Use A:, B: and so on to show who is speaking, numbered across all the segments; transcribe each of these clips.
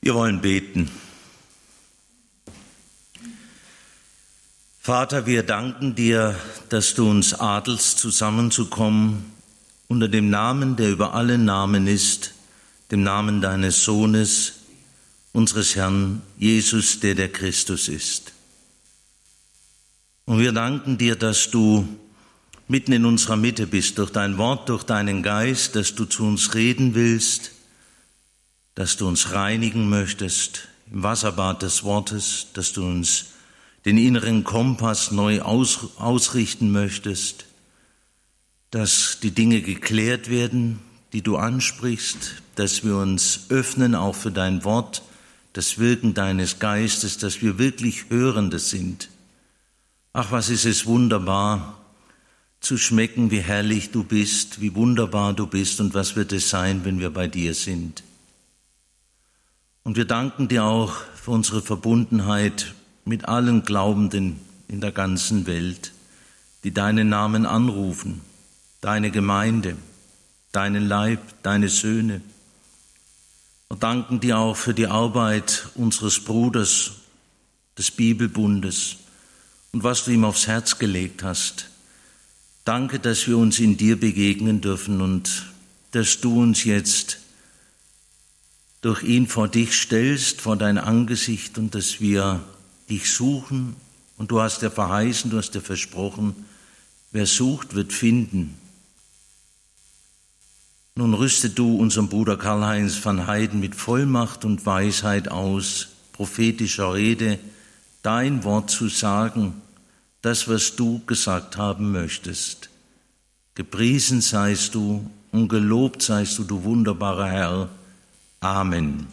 A: Wir wollen beten. Vater, wir danken dir, dass du uns adelst, zusammenzukommen unter dem Namen, der über alle Namen ist, dem Namen deines Sohnes, unseres Herrn Jesus, der der Christus ist. Und wir danken dir, dass du mitten in unserer Mitte bist, durch dein Wort, durch deinen Geist, dass du zu uns reden willst, dass du uns reinigen möchtest im Wasserbad des Wortes, dass du uns den inneren Kompass neu ausrichten möchtest, dass die Dinge geklärt werden, die du ansprichst, dass wir uns öffnen auch für dein Wort, das Wirken deines Geistes, dass wir wirklich Hörende sind. Ach, was ist es wunderbar, zu schmecken, wie herrlich du bist, wie wunderbar du bist und was wird es sein, wenn wir bei dir sind. Und wir danken dir auch für unsere Verbundenheit mit allen Glaubenden in der ganzen Welt, die deinen Namen anrufen, deine Gemeinde, deinen Leib, deine Söhne. Und danken dir auch für die Arbeit unseres Bruders, des Bibelbundes und was du ihm aufs Herz gelegt hast. Danke, dass wir uns in dir begegnen dürfen und dass du uns jetzt durch ihn vor dich stellst, vor dein Angesicht und dass wir dich suchen. Und du hast dir verheißen, du hast dir versprochen, wer sucht, wird finden. Nun rüste du unseren Bruder Karl-Heinz van Heiden mit Vollmacht und Weisheit aus, prophetischer Rede, dein Wort zu sagen, das, was du gesagt haben möchtest. Gepriesen seist du und gelobt seist du, du wunderbarer Herr. Amen.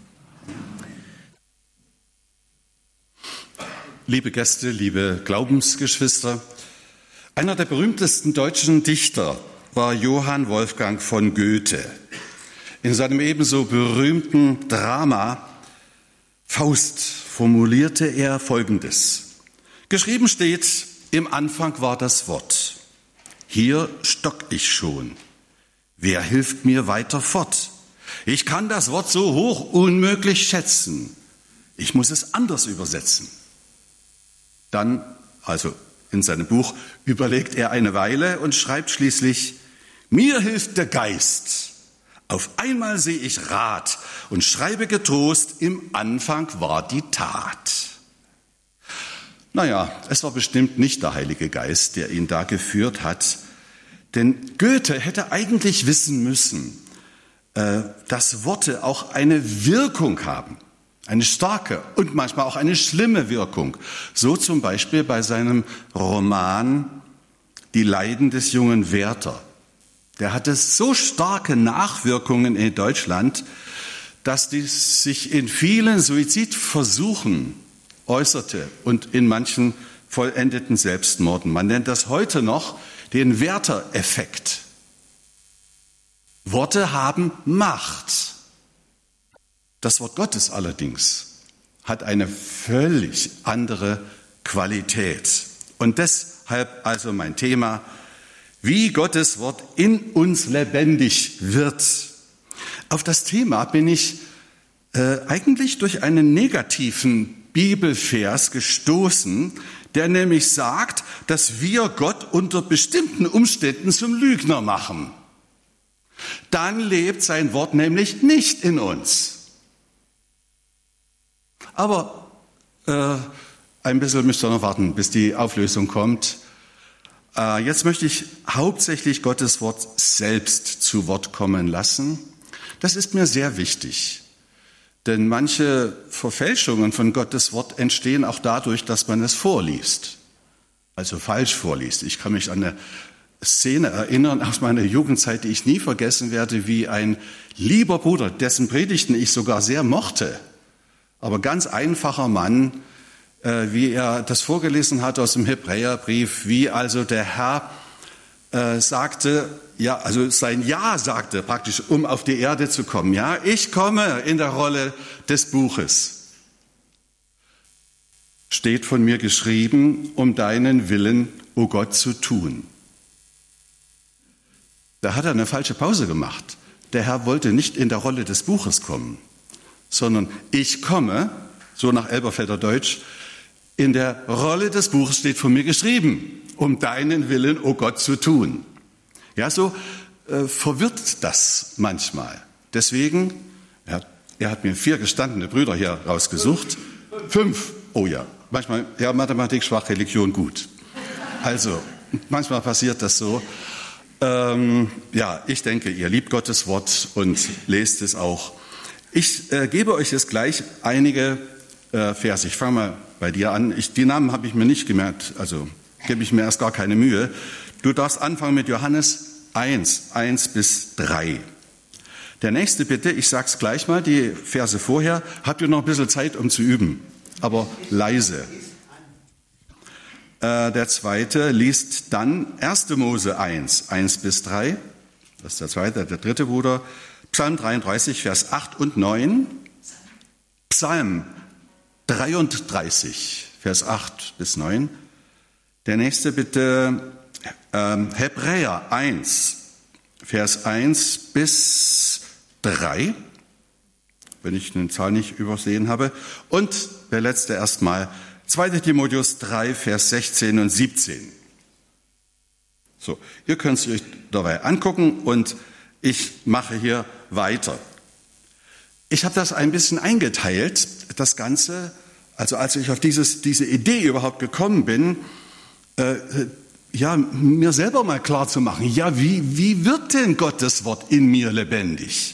B: Liebe Gäste, liebe Glaubensgeschwister, einer der berühmtesten deutschen Dichter war Johann Wolfgang von Goethe. In seinem ebenso berühmten Drama Faust formulierte er Folgendes. Geschrieben steht, im Anfang war das Wort. Hier stock ich schon. Wer hilft mir weiter fort? Ich kann das Wort so hoch unmöglich schätzen. Ich muss es anders übersetzen. Dann, also in seinem Buch, überlegt er eine Weile und schreibt schließlich, mir hilft der Geist. Auf einmal sehe ich Rat und schreibe getrost, im Anfang war die Tat. Naja, es war bestimmt nicht der Heilige Geist, der ihn da geführt hat, denn Goethe hätte eigentlich wissen müssen, dass Worte auch eine Wirkung haben, eine starke und manchmal auch eine schlimme Wirkung. So zum Beispiel bei seinem Roman Die Leiden des jungen Werther. Der hatte so starke Nachwirkungen in Deutschland, dass dies sich in vielen Suizidversuchen äußerte und in manchen vollendeten Selbstmorden. Man nennt das heute noch den Werther-Effekt. Worte haben Macht. Das Wort Gottes allerdings hat eine völlig andere Qualität. Und deshalb also mein Thema, wie Gottes Wort in uns lebendig wird. Auf das Thema bin ich eigentlich durch einen negativen Bibelvers gestoßen, der nämlich sagt, dass wir Gott unter bestimmten Umständen zum Lügner machen. Dann lebt sein Wort nämlich nicht in uns. Aber ein bisschen müsst ihr noch warten, bis die Auflösung kommt. Jetzt möchte ich hauptsächlich Gottes Wort selbst zu Wort kommen lassen. Das ist mir sehr wichtig, denn manche Verfälschungen von Gottes Wort entstehen auch dadurch, dass man es vorliest, also falsch vorliest. Ich kann mich an eine Szene erinnern aus meiner Jugendzeit, die ich nie vergessen werde, wie ein lieber Bruder, dessen Predigten ich sogar sehr mochte, aber ganz einfacher Mann, wie er das vorgelesen hat aus dem Hebräerbrief, wie also der Herr sagte, ja, also sein Ja sagte praktisch, um auf die Erde zu kommen. Ja, ich komme in der Rolle des Buches. Steht von mir geschrieben, um deinen Willen, o Gott, zu tun. Da hat er eine falsche Pause gemacht. Der Herr wollte nicht in der Rolle des Buches kommen, sondern ich komme, so nach Elberfelder Deutsch, in der Rolle des Buches steht von mir geschrieben, um deinen Willen, o Gott, zu tun. Ja, so verwirrt das manchmal. Deswegen, er hat mir 4 gestandene Brüder hier rausgesucht. 5, oh ja, manchmal, ja, Mathematik schwach, Religion gut. Also, manchmal passiert das so. Ja, ich denke, ihr liebt Gottes Wort und lest es auch. Ich gebe euch jetzt gleich einige Verse. Ich fange mal bei dir an. Die Namen habe ich mir nicht gemerkt, also gebe ich mir erst gar keine Mühe. Du darfst anfangen mit Johannes 1 bis 3. Der nächste bitte, ich sage es gleich mal, die Verse vorher, habt ihr noch ein bisschen Zeit, um zu üben, aber leise. Der zweite liest dann 1. Mose 1 bis 3. Das ist der zweite, der dritte Bruder. Psalm 33, Vers 8 und 9. Psalm 33, Vers 8 bis 9. Der nächste bitte Hebräer 1, Vers 1 bis 3, wenn ich eine Zahl nicht übersehen habe. Und der letzte erstmal 2. Timotheus 3, Vers 16 und 17. So, ihr könnt es euch dabei angucken und ich mache hier weiter. Ich habe das ein bisschen eingeteilt, das Ganze, also als ich auf diese Idee überhaupt gekommen bin, mir selber mal klar zu machen, ja, wie wird denn Gottes Wort in mir lebendig?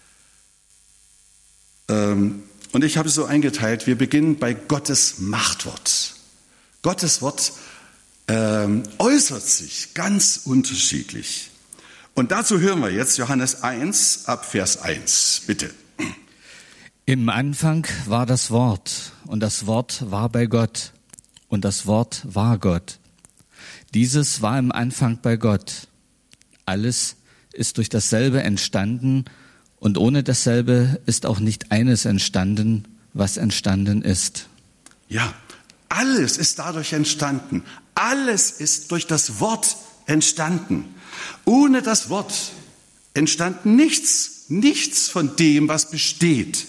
B: Und ich habe es so eingeteilt, wir beginnen bei Gottes Machtwort. Gottes Wort äußert sich ganz unterschiedlich. Und dazu hören wir jetzt Johannes 1 ab Vers 1, bitte.
C: Im Anfang war das Wort, und das Wort war bei Gott, und das Wort war Gott. Dieses war im Anfang bei Gott. Alles ist durch dasselbe entstanden, und ohne dasselbe ist auch nicht eines entstanden, was entstanden ist.
B: Ja, alles ist dadurch entstanden. Alles ist durch das Wort entstanden. Ohne das Wort entstand nichts von dem, was besteht.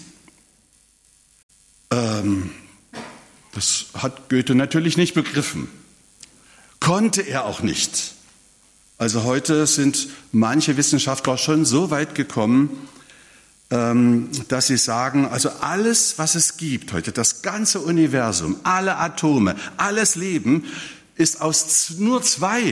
B: Das hat Goethe natürlich nicht begriffen. Konnte er auch nicht. Also heute sind manche Wissenschaftler schon so weit gekommen, dass sie sagen, also alles, was es gibt heute, das ganze Universum, alle Atome, alles Leben, ist aus nur 2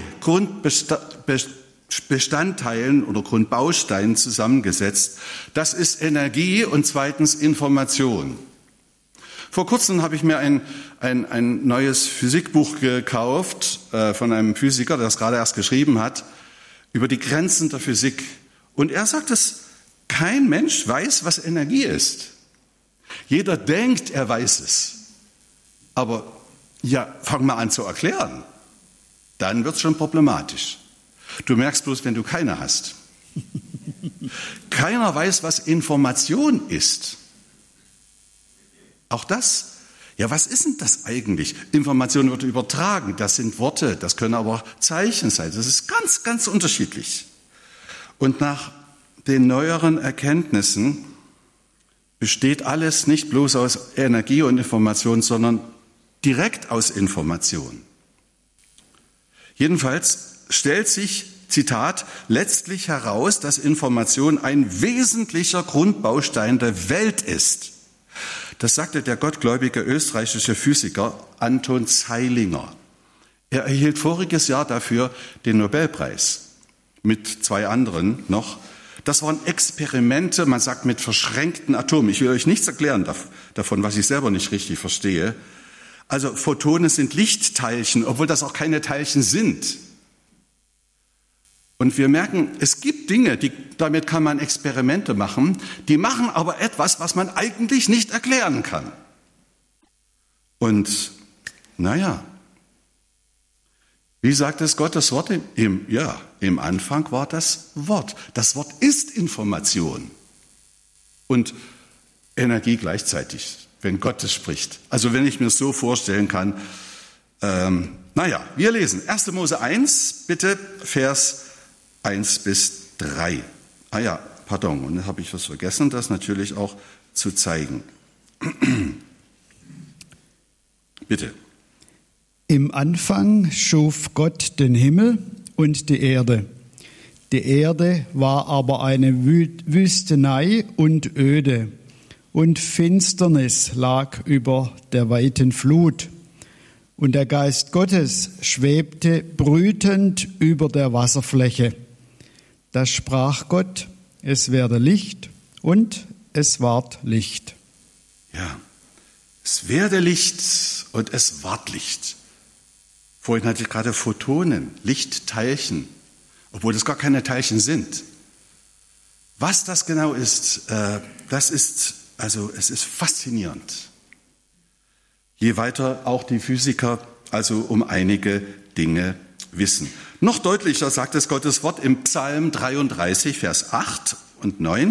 B: Grundbestandteilen oder Grundbausteinen zusammengesetzt. Das ist Energie und zweitens Information. Vor kurzem habe ich mir ein neues Physikbuch gekauft von einem Physiker, der das gerade erst geschrieben hat, über die Grenzen der Physik. Und er sagt, dass kein Mensch weiß, was Energie ist. Jeder denkt, er weiß es. Aber ja, fang mal an zu erklären. Dann wird es schon problematisch. Du merkst bloß, wenn du keine hast. Keiner weiß, was Information ist. Auch das, ja, was ist denn das eigentlich? Information wird übertragen, das sind Worte, das können aber auch Zeichen sein. Das ist ganz, ganz unterschiedlich. Und nach den neueren Erkenntnissen besteht alles nicht bloß aus Energie und Information, sondern direkt aus Information. Jedenfalls stellt sich, Zitat, letztlich heraus, dass Information ein wesentlicher Grundbaustein der Welt ist. Das sagte der gottgläubige österreichische Physiker Anton Zeilinger. Er erhielt voriges Jahr dafür den Nobelpreis mit 2 anderen noch. Das waren Experimente, man sagt mit verschränkten Atomen. Ich will euch nichts erklären davon, was ich selber nicht richtig verstehe. Also Photone sind Lichtteilchen, obwohl das auch keine Teilchen sind. Und wir merken, es gibt Dinge, damit kann man Experimente machen, die machen aber etwas, was man eigentlich nicht erklären kann. Und naja, wie sagt es Gottes Wort? Im Anfang war das Wort. Das Wort ist Information und Energie gleichzeitig, wenn Gott es spricht. Also wenn ich mir es so vorstellen kann, wir lesen 1. Mose 1, bitte, Vers 1 bis 3. Und da habe ich was vergessen, dass natürlich auch zu zeigen. Bitte.
D: Im Anfang schuf Gott den Himmel und die Erde. Die Erde war aber eine Wüstenei und öde, und Finsternis lag über der weiten Flut. Und der Geist Gottes schwebte brütend über der Wasserfläche. Da sprach Gott, es werde Licht, und es ward Licht.
B: Ja, es werde Licht und es ward Licht. Vorhin hatte ich gerade Photonen, Lichtteilchen, obwohl das gar keine Teilchen sind. Was das genau ist, es ist faszinierend. Je weiter auch die Physiker also um einige Dinge wissen. Noch deutlicher sagt es Gottes Wort im Psalm 33, Vers 8 und 9.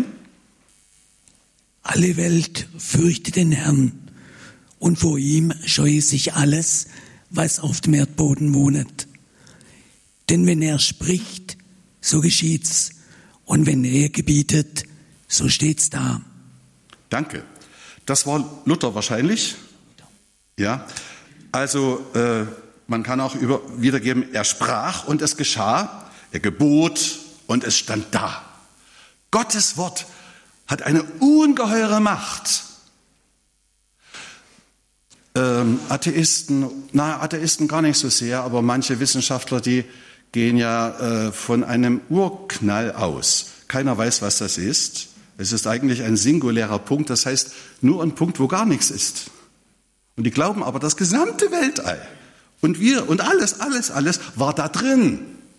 E: Alle Welt fürchte den Herrn, und vor ihm scheue sich alles, was auf dem Erdboden wohnet. Denn wenn er spricht, so geschieht's, und wenn er gebietet, so steht's da.
B: Danke. Das war Luther wahrscheinlich. Ja, also man kann auch wiedergeben, er sprach und es geschah, er gebot und es stand da. Gottes Wort hat eine ungeheure Macht. Atheisten gar nicht so sehr, aber manche Wissenschaftler, die gehen ja von einem Urknall aus. Keiner weiß, was das ist. Es ist eigentlich ein singulärer Punkt, das heißt nur ein Punkt, wo gar nichts ist. Und die glauben aber, das gesamte Weltall und wir und alles war da drin.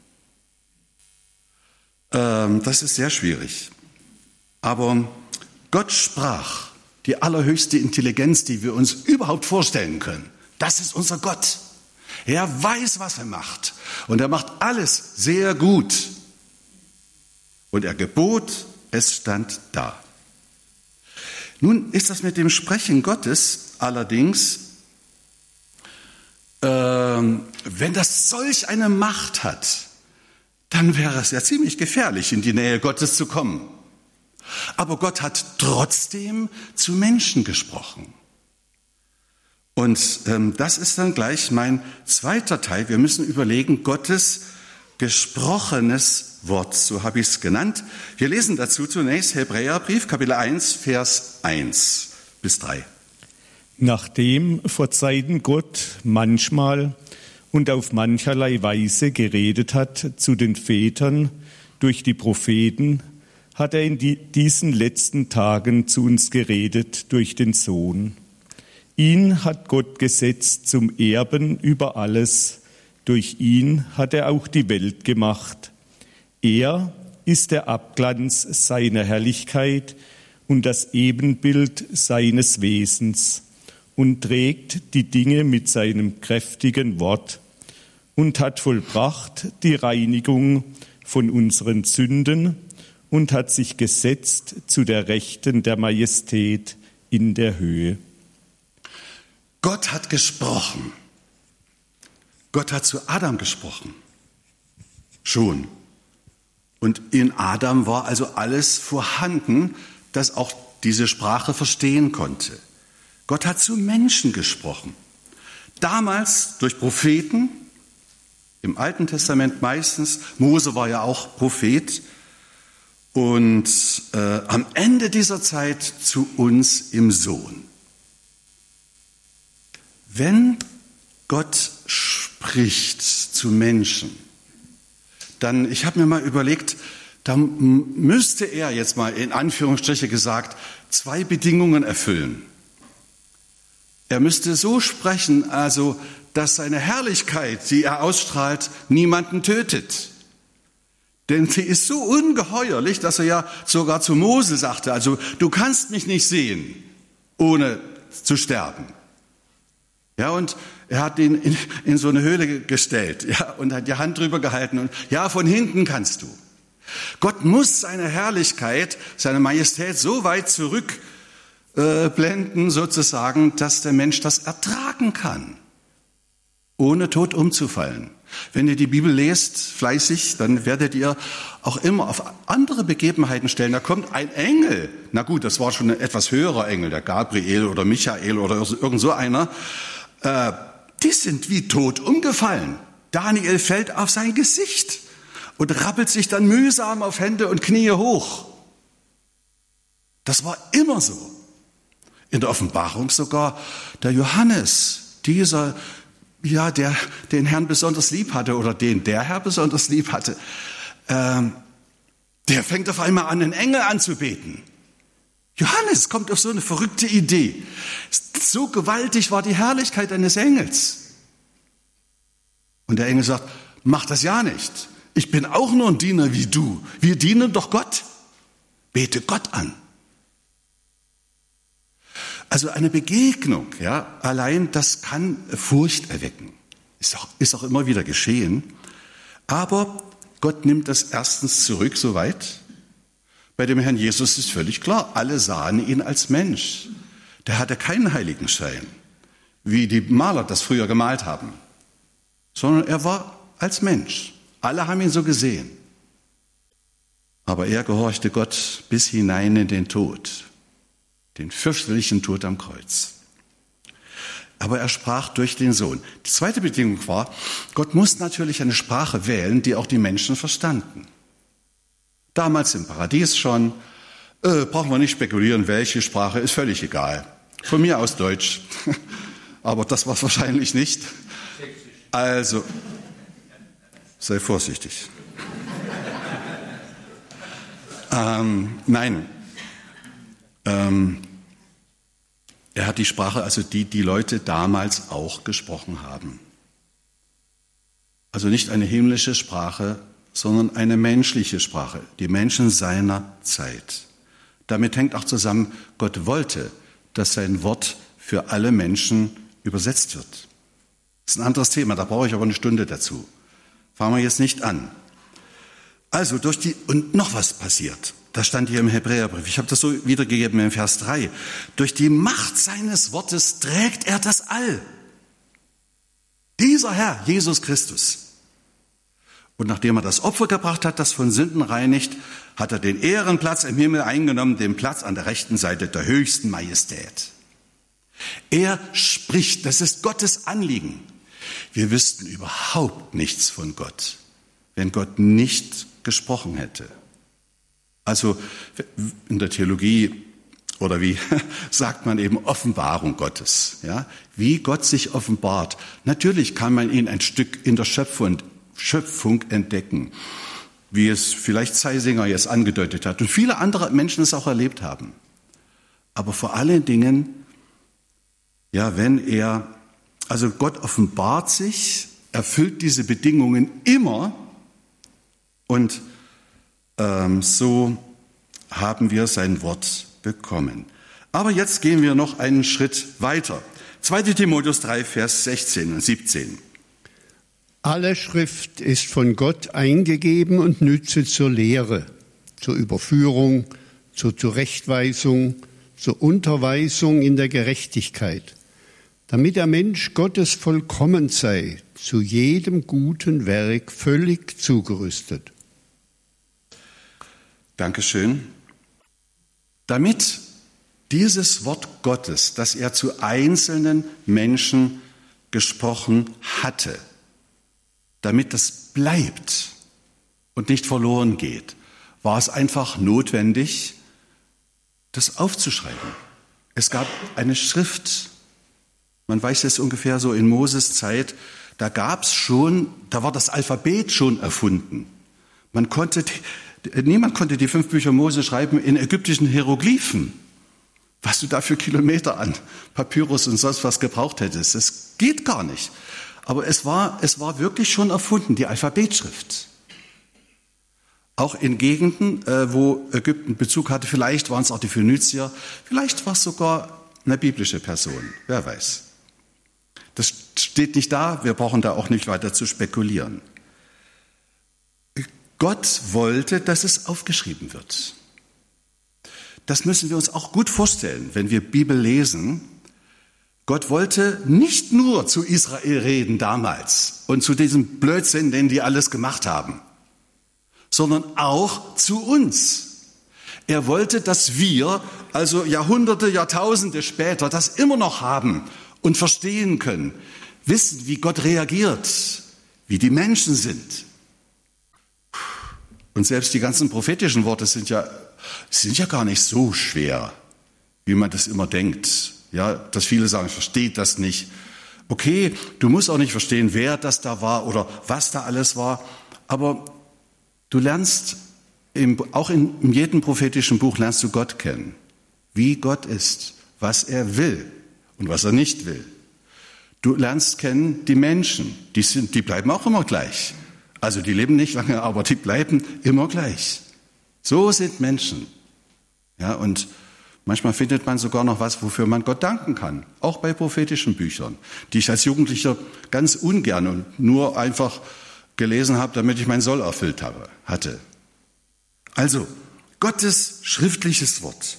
B: Das ist sehr schwierig. Aber Gott sprach, die allerhöchste Intelligenz, die wir uns überhaupt vorstellen können. Das ist unser Gott. Er weiß, was er macht. Und er macht alles sehr gut. Und er gebot, es stand da. Nun ist das mit dem Sprechen Gottes allerdings, wenn das solch eine Macht hat, dann wäre es ja ziemlich gefährlich, in die Nähe Gottes zu kommen. Aber Gott hat trotzdem zu Menschen gesprochen. Und das ist dann gleich mein zweiter Teil. Wir müssen überlegen, Gottes gesprochenes Wort, so habe ich es genannt. Wir lesen dazu zunächst Hebräerbrief, Kapitel 1, Vers 1 bis 3.
F: Nachdem vor Zeiten Gott manchmal und auf mancherlei Weise geredet hat zu den Vätern durch die Propheten, hat er in diesen letzten Tagen zu uns geredet durch den Sohn. Ihn hat Gott gesetzt zum Erben über alles. Durch ihn hat er auch die Welt gemacht. Er ist der Abglanz seiner Herrlichkeit und das Ebenbild seines Wesens und trägt die Dinge mit seinem kräftigen Wort und hat vollbracht die Reinigung von unseren Sünden und hat sich gesetzt zu der Rechten der Majestät in der Höhe.
B: Gott hat gesprochen. Gott hat zu Adam gesprochen. Schon. Und in Adam war also alles vorhanden, das auch diese Sprache verstehen konnte. Gott hat zu Menschen gesprochen. Damals durch Propheten, im Alten Testament meistens. Mose war ja auch Prophet. Und am Ende dieser Zeit zu uns im Sohn. Wenn Gott spricht zu Menschen, dann, ich habe mir mal überlegt, da müsste er jetzt mal in Anführungsstriche gesagt 2 Bedingungen erfüllen. Er müsste so sprechen, also, dass seine Herrlichkeit, die er ausstrahlt, niemanden tötet. Denn sie ist so ungeheuerlich, dass er ja sogar zu Mose sagte, also du kannst mich nicht sehen, ohne zu sterben. Ja, und er hat ihn in so eine Höhle gestellt, ja, und hat die Hand drüber gehalten und ja, von hinten kannst du. Gott muss seine Herrlichkeit, seine Majestät so weit zurückblenden, sozusagen, dass der Mensch das ertragen kann, ohne tot umzufallen. Wenn ihr die Bibel lest, fleißig, dann werdet ihr auch immer auf andere Begebenheiten stellen. Da kommt ein Engel, na gut, das war schon ein etwas höherer Engel, der Gabriel oder Michael oder irgend so einer, die sind wie tot umgefallen. Daniel fällt auf sein Gesicht und rappelt sich dann mühsam auf Hände und Knie hoch. Das war immer so. In der Offenbarung sogar der Johannes, dieser, ja, der den Herrn besonders lieb hatte oder den der Herr besonders lieb hatte, der fängt auf einmal an, einen Engel anzubeten. Johannes kommt auf so eine verrückte Idee. So gewaltig war die Herrlichkeit eines Engels. Und der Engel sagt, mach das ja nicht. Ich bin auch nur ein Diener wie du. Wir dienen doch Gott. Bete Gott an. Also eine Begegnung, ja, allein das kann Furcht erwecken. Ist auch immer wieder geschehen. Aber Gott nimmt das erstens zurück, soweit. Bei dem Herrn Jesus ist völlig klar, alle sahen ihn als Mensch. Der hatte keinen Heiligenschein, wie die Maler das früher gemalt haben, sondern er war als Mensch. Alle haben ihn so gesehen. Aber er gehorchte Gott bis hinein in den Tod, den fürchterlichen Tod am Kreuz. Aber er sprach durch den Sohn. Die zweite Bedingung war, Gott muss natürlich eine Sprache wählen, die auch die Menschen verstanden. Damals im Paradies schon, brauchen wir nicht spekulieren, welche Sprache, ist völlig egal. Von mir aus Deutsch, aber das war es wahrscheinlich nicht. Also, sei vorsichtig. Nein, er hat die Sprache, also die Leute damals auch gesprochen haben. Also nicht eine himmlische Sprache, sondern eine menschliche Sprache, die Menschen seiner Zeit. Damit hängt auch zusammen, Gott wollte, dass sein Wort für alle Menschen übersetzt wird. Das ist ein anderes Thema, da brauche ich aber eine Stunde dazu. Fangen wir jetzt nicht an. Also und noch was passiert. Das stand hier im Hebräerbrief. Ich habe das so wiedergegeben im Vers 3. Durch die Macht seines Wortes trägt er das All. Dieser Herr, Jesus Christus. Und nachdem er das Opfer gebracht hat, das von Sünden reinigt, hat er den Ehrenplatz im Himmel eingenommen, den Platz an der rechten Seite der höchsten Majestät. Er spricht, das ist Gottes Anliegen. Wir wüssten überhaupt nichts von Gott, wenn Gott nicht gesprochen hätte. Also in der Theologie oder wie sagt man eben Offenbarung Gottes, ja? Wie Gott sich offenbart. Natürlich kann man ihn ein Stück in der Schöpfung entdecken, wie es vielleicht Zeisinger jetzt angedeutet hat und viele andere Menschen es auch erlebt haben. Aber vor allen Dingen, ja, also Gott offenbart sich, erfüllt diese Bedingungen immer und so haben wir sein Wort bekommen. Aber jetzt gehen wir noch einen Schritt weiter. 2. Timotheus 3, Vers 16 und 17.
G: Alle Schrift ist von Gott eingegeben und nütze zur Lehre, zur Überführung, zur Zurechtweisung, zur Unterweisung in der Gerechtigkeit, damit der Mensch Gottes vollkommen sei, zu jedem guten Werk völlig zugerüstet.
B: Dankeschön. Damit dieses Wort Gottes, das er zu einzelnen Menschen gesprochen hatte, damit das bleibt und nicht verloren geht, war es einfach notwendig, das aufzuschreiben. Es gab eine Schrift, man weiß es ungefähr so in Moses Zeit, da war das Alphabet schon erfunden. Niemand konnte die 5 Bücher Mose schreiben in ägyptischen Hieroglyphen. Was du da für Kilometer an Papyrus und sonst was gebraucht hättest, das geht gar nicht. Aber es war wirklich schon erfunden, die Alphabetschrift. Auch in Gegenden, wo Ägypten Bezug hatte, vielleicht waren es auch die Phönizier, vielleicht war es sogar eine biblische Person, wer weiß. Das steht nicht da, wir brauchen da auch nicht weiter zu spekulieren. Gott wollte, dass es aufgeschrieben wird. Das müssen wir uns auch gut vorstellen, wenn wir Bibel lesen. Gott wollte nicht nur zu Israel reden damals und zu diesem Blödsinn, den die alles gemacht haben, sondern auch zu uns. Er wollte, dass wir, also Jahrhunderte, Jahrtausende später, das immer noch haben und verstehen können, wissen, wie Gott reagiert, wie die Menschen sind. Und selbst die ganzen prophetischen Worte sind ja gar nicht so schwer, wie man das immer denkt. Ja, dass viele sagen, versteht das nicht. Okay, du musst auch nicht verstehen, wer das da war oder was da alles war, aber du lernst, auch in jedem prophetischen Buch lernst du Gott kennen, wie Gott ist, was er will und was er nicht will. Du lernst kennen die Menschen, die bleiben auch immer gleich. Also die leben nicht lange, aber die bleiben immer gleich. So sind Menschen. Ja, und manchmal findet man sogar noch was, wofür man Gott danken kann. Auch bei prophetischen Büchern, die ich als Jugendlicher ganz ungern und nur einfach gelesen habe, damit ich mein Soll erfüllt hatte. Also, Gottes schriftliches Wort.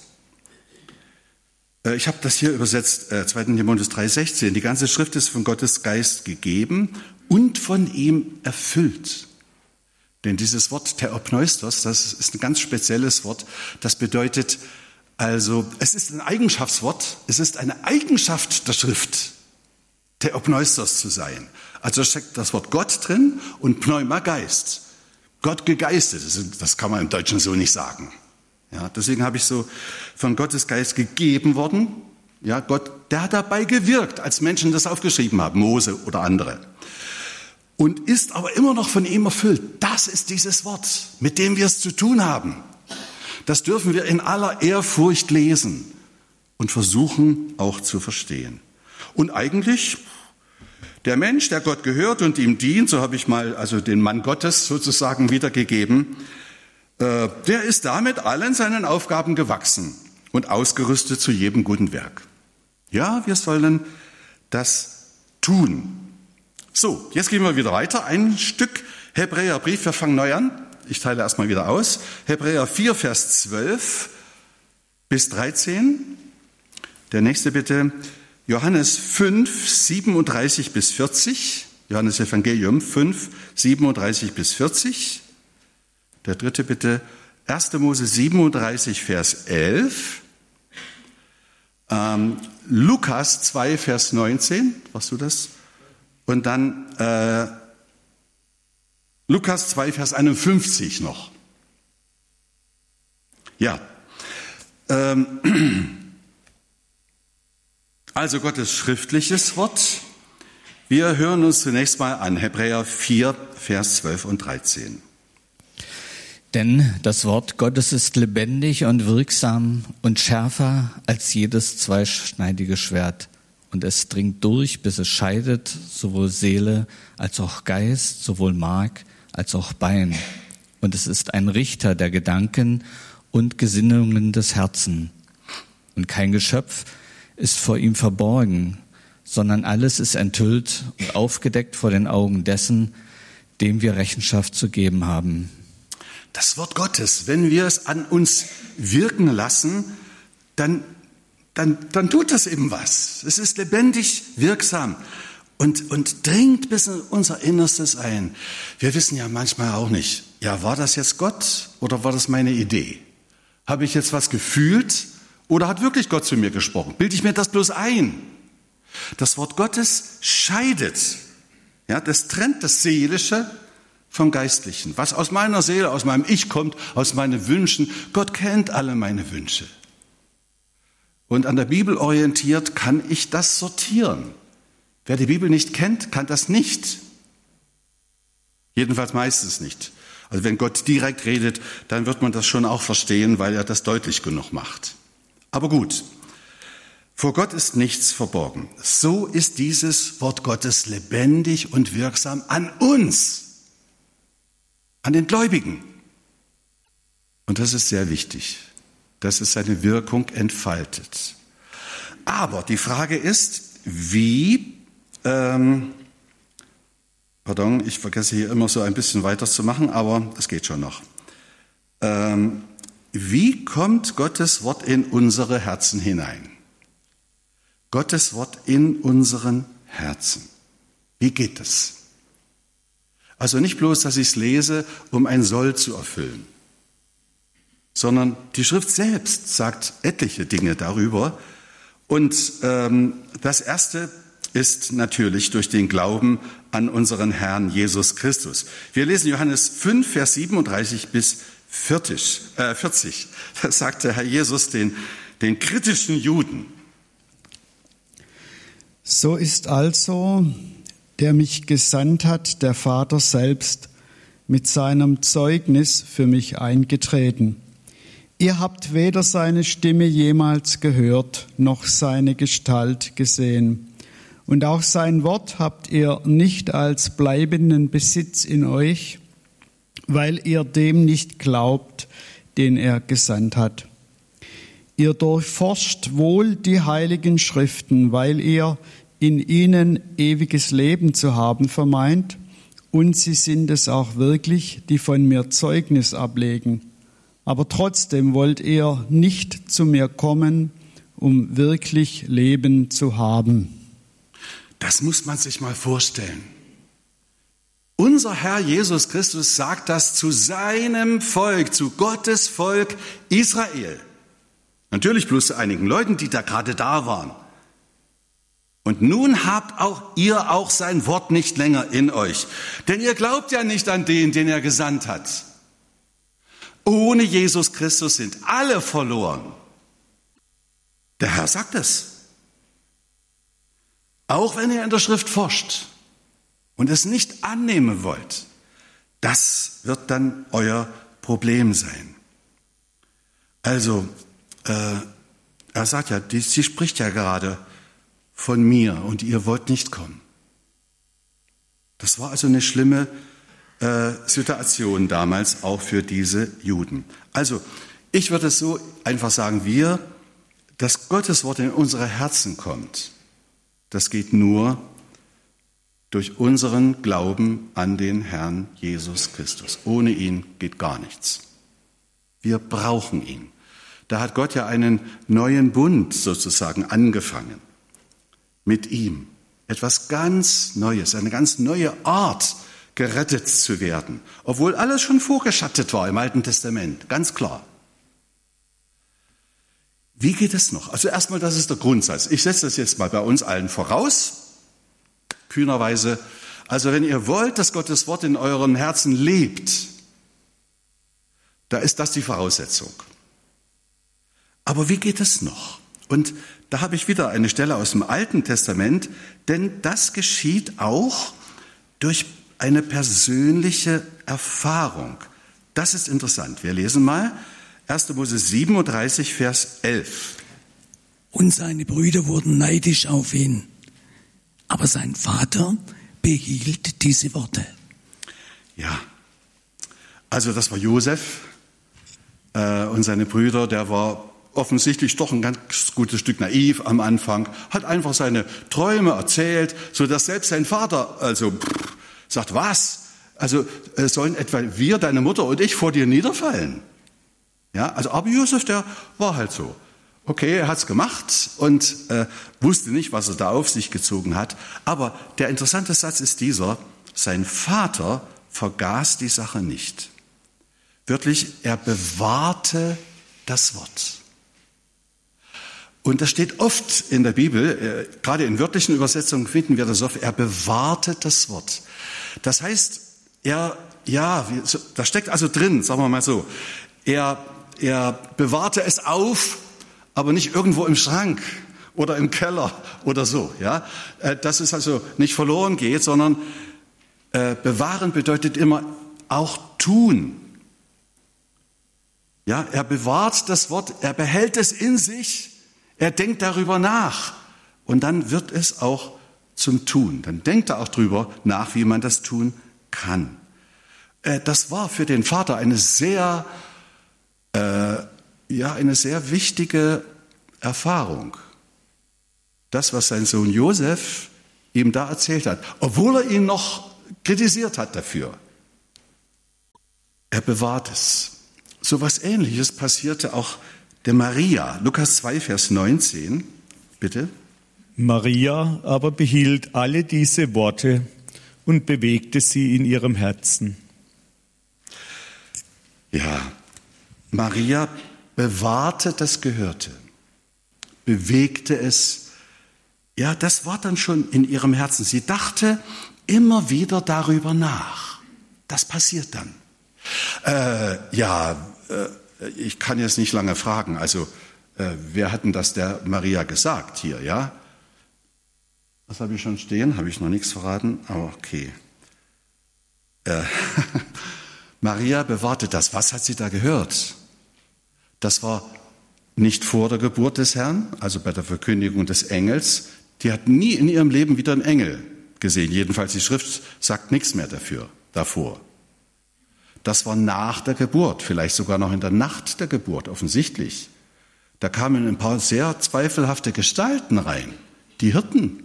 B: Ich habe das hier übersetzt, 2. Timotheus 3,16. Die ganze Schrift ist von Gottes Geist gegeben und von ihm erfüllt. Denn dieses Wort Theopneustos, das ist ein ganz spezielles Wort. Das bedeutet also, es ist ein Eigenschaftswort, es ist eine Eigenschaft der Schrift, Theopneustos zu sein. Also steckt das Wort Gott drin und Pneuma Geist. Gott gegeistet, das kann man im Deutschen so nicht sagen. Ja, deswegen habe ich so von Gottes Geist gegeben worden. Ja, Gott, der hat dabei gewirkt, als Menschen das aufgeschrieben haben, Mose oder andere. Und ist aber immer noch von ihm erfüllt. Das ist dieses Wort, mit dem wir es zu tun haben. Das dürfen wir in aller Ehrfurcht lesen und versuchen auch zu verstehen. Und eigentlich, der Mensch, der Gott gehört und ihm dient, so habe ich mal also den Mann Gottes sozusagen wiedergegeben, der ist damit allen seinen Aufgaben gewachsen und ausgerüstet zu jedem guten Werk. Ja, wir sollen das tun. So, jetzt gehen wir wieder weiter. Ein Stück Hebräerbrief, wir fangen neu an. Ich teile erstmal wieder aus. Hebräer 4, Vers 12 bis 13. Der nächste bitte. Johannes 5, 37 bis 40. Johannes Evangelium 5, 37 bis 40. Der dritte bitte. 1. Mose 37, Vers 11. Lukas 2, Vers 19. Machst du das? Und dann Lukas 2, Vers 51 noch. Ja. Also Gottes schriftliches Wort. Wir hören uns zunächst mal an Hebräer 4, Vers 12 und 13.
C: Denn das Wort Gottes ist lebendig und wirksam und schärfer als jedes zweischneidige Schwert. Und es dringt durch, bis es scheidet, sowohl Seele als auch Geist, sowohl Mark als auch Bein. Und es ist ein Richter der Gedanken und Gesinnungen des Herzens. Und kein Geschöpf ist vor ihm verborgen, sondern alles ist enthüllt und aufgedeckt vor den Augen dessen, dem wir Rechenschaft zu geben haben.
B: Das Wort Gottes, wenn wir es an uns wirken lassen, dann tut das eben was. Es ist lebendig, wirksam und dringt bis in unser Innerstes ein. Wir wissen ja manchmal auch nicht, ja, war das jetzt Gott oder war das meine Idee? Habe ich jetzt was gefühlt oder hat wirklich Gott zu mir gesprochen? Bilde ich mir das bloß ein? Das Wort Gottes scheidet. Ja, das trennt das Seelische vom Geistlichen. Was aus meiner Seele, aus meinem Ich kommt, aus meinen Wünschen. Gott kennt alle meine Wünsche. Und an der Bibel orientiert kann ich das sortieren. Wer die Bibel nicht kennt, kann das nicht. Jedenfalls meistens nicht. Also wenn Gott direkt redet, dann wird man das schon auch verstehen, weil er das deutlich genug macht. Aber gut, vor Gott ist nichts verborgen. So ist dieses Wort Gottes lebendig und wirksam an uns, an den Gläubigen. Und das ist sehr wichtig, dass es seine Wirkung entfaltet. Aber die Frage ist, wie, ich vergesse hier immer so ein bisschen weiterzumachen, aber es geht schon noch. Wie kommt Gottes Wort in unsere Herzen hinein? Gottes Wort in unseren Herzen. Wie geht das? Also nicht bloß, dass ich es lese, um ein Soll zu erfüllen, sondern die Schrift selbst sagt etliche Dinge darüber. Und das Erste ist natürlich durch den Glauben an unseren Herrn Jesus Christus. Wir lesen Johannes 5, Vers 37 bis 40. Da sagt der Herr Jesus den kritischen Juden:
D: So ist also, der mich gesandt hat, der Vater selbst, mit seinem Zeugnis für mich eingetreten. Ihr habt weder seine Stimme jemals gehört, noch seine Gestalt gesehen. Und auch sein Wort habt ihr nicht als bleibenden Besitz in euch, weil ihr dem nicht glaubt, den er gesandt hat. Ihr durchforscht wohl die heiligen Schriften, weil ihr in ihnen ewiges Leben zu haben vermeint, und sie sind es auch wirklich, die von mir Zeugnis ablegen. Aber trotzdem wollt ihr nicht zu mir kommen, um wirklich Leben zu haben.
B: Das muss man sich mal vorstellen. Unser Herr Jesus Christus sagt das zu seinem Volk, zu Gottes Volk Israel. Natürlich bloß zu einigen Leuten, die da gerade da waren. Und nun habt auch ihr auch sein Wort nicht länger in euch. Denn ihr glaubt ja nicht an den er gesandt hat. Ohne Jesus Christus sind alle verloren. Der Herr sagt es. Auch wenn ihr in der Schrift forscht und es nicht annehmen wollt, das wird dann euer Problem sein. Also, er sagt ja, sie spricht ja gerade von mir und ihr wollt nicht kommen. Das war also eine schlimme Situation damals auch für diese Juden. Also, ich würde es so einfach sagen, dass Gottes Wort in unsere Herzen kommt, das geht nur durch unseren Glauben an den Herrn Jesus Christus. Ohne ihn geht gar nichts. Wir brauchen ihn. Da hat Gott ja einen neuen Bund sozusagen angefangen. Mit ihm. Etwas ganz Neues, eine ganz neue Art, gerettet zu werden. Obwohl alles schon vorgeschattet war im Alten Testament, ganz klar. Wie geht es noch? Also erstmal, das ist der Grundsatz. Ich setze das jetzt mal bei uns allen voraus, kühnerweise. Also wenn ihr wollt, dass Gottes Wort in euren Herzen lebt, da ist das die Voraussetzung. Aber wie geht es noch? Und da habe ich wieder eine Stelle aus dem Alten Testament, denn das geschieht auch durch eine persönliche Erfahrung. Das ist interessant. Wir lesen mal 1. Mose 37, Vers 11.
E: Und seine Brüder wurden neidisch auf ihn. Aber sein Vater behielt diese Worte.
B: Ja, also das war Josef und seine Brüder, der war offensichtlich doch ein ganz gutes Stück naiv am Anfang, hat einfach seine Träume erzählt, sodass selbst sein Vater sagt, was? Also sollen etwa wir, deine Mutter und ich vor dir niederfallen? Ja, also aber Josef, der war halt so. Okay, er hat's gemacht und wusste nicht, was er da auf sich gezogen hat. Aber der interessante Satz ist dieser: Sein Vater vergaß die Sache nicht. Wörtlich, er bewahrte das Wort. Und das steht oft in der Bibel, gerade in wörtlichen Übersetzungen finden wir das oft, er bewahrte das Wort. Das heißt, da steckt also drin, sagen wir mal so, er bewahrte es auf, aber nicht irgendwo im Schrank oder im Keller oder so, ja. Dass es also nicht verloren geht, sondern bewahren bedeutet immer auch tun. Ja, er bewahrt das Wort, er behält es in sich, er denkt darüber nach und dann wird es auch zum Tun. Dann denkt er auch darüber nach, wie man das tun kann. Das war für den Vater eine sehr wichtige Erfahrung. Das, was sein Sohn Josef ihm da erzählt hat, obwohl er ihn noch kritisiert hat dafür. Er bewahrt es. So was Ähnliches passierte auch der Maria. Lukas 2, Vers 19, bitte.
F: Maria aber behielt alle diese Worte und bewegte sie in ihrem Herzen.
B: Ja, Maria bewahrte das Gehörte, bewegte es. Ja, das war dann schon in ihrem Herzen. Sie dachte immer wieder darüber nach. Das passiert dann. Ich kann jetzt nicht lange fragen. Also, wer hat denn das der Maria gesagt hier, ja? Was habe ich schon stehen? Habe ich noch nichts verraten? Aber okay. Maria bewahrte das. Was hat sie da gehört? Das war nicht vor der Geburt des Herrn, also bei der Verkündigung des Engels. Die hat nie in ihrem Leben wieder einen Engel gesehen. Jedenfalls die Schrift sagt nichts mehr davor. Das war nach der Geburt, vielleicht sogar noch in der Nacht der Geburt, offensichtlich. Da kamen ein paar sehr zweifelhafte Gestalten rein, die Hirten.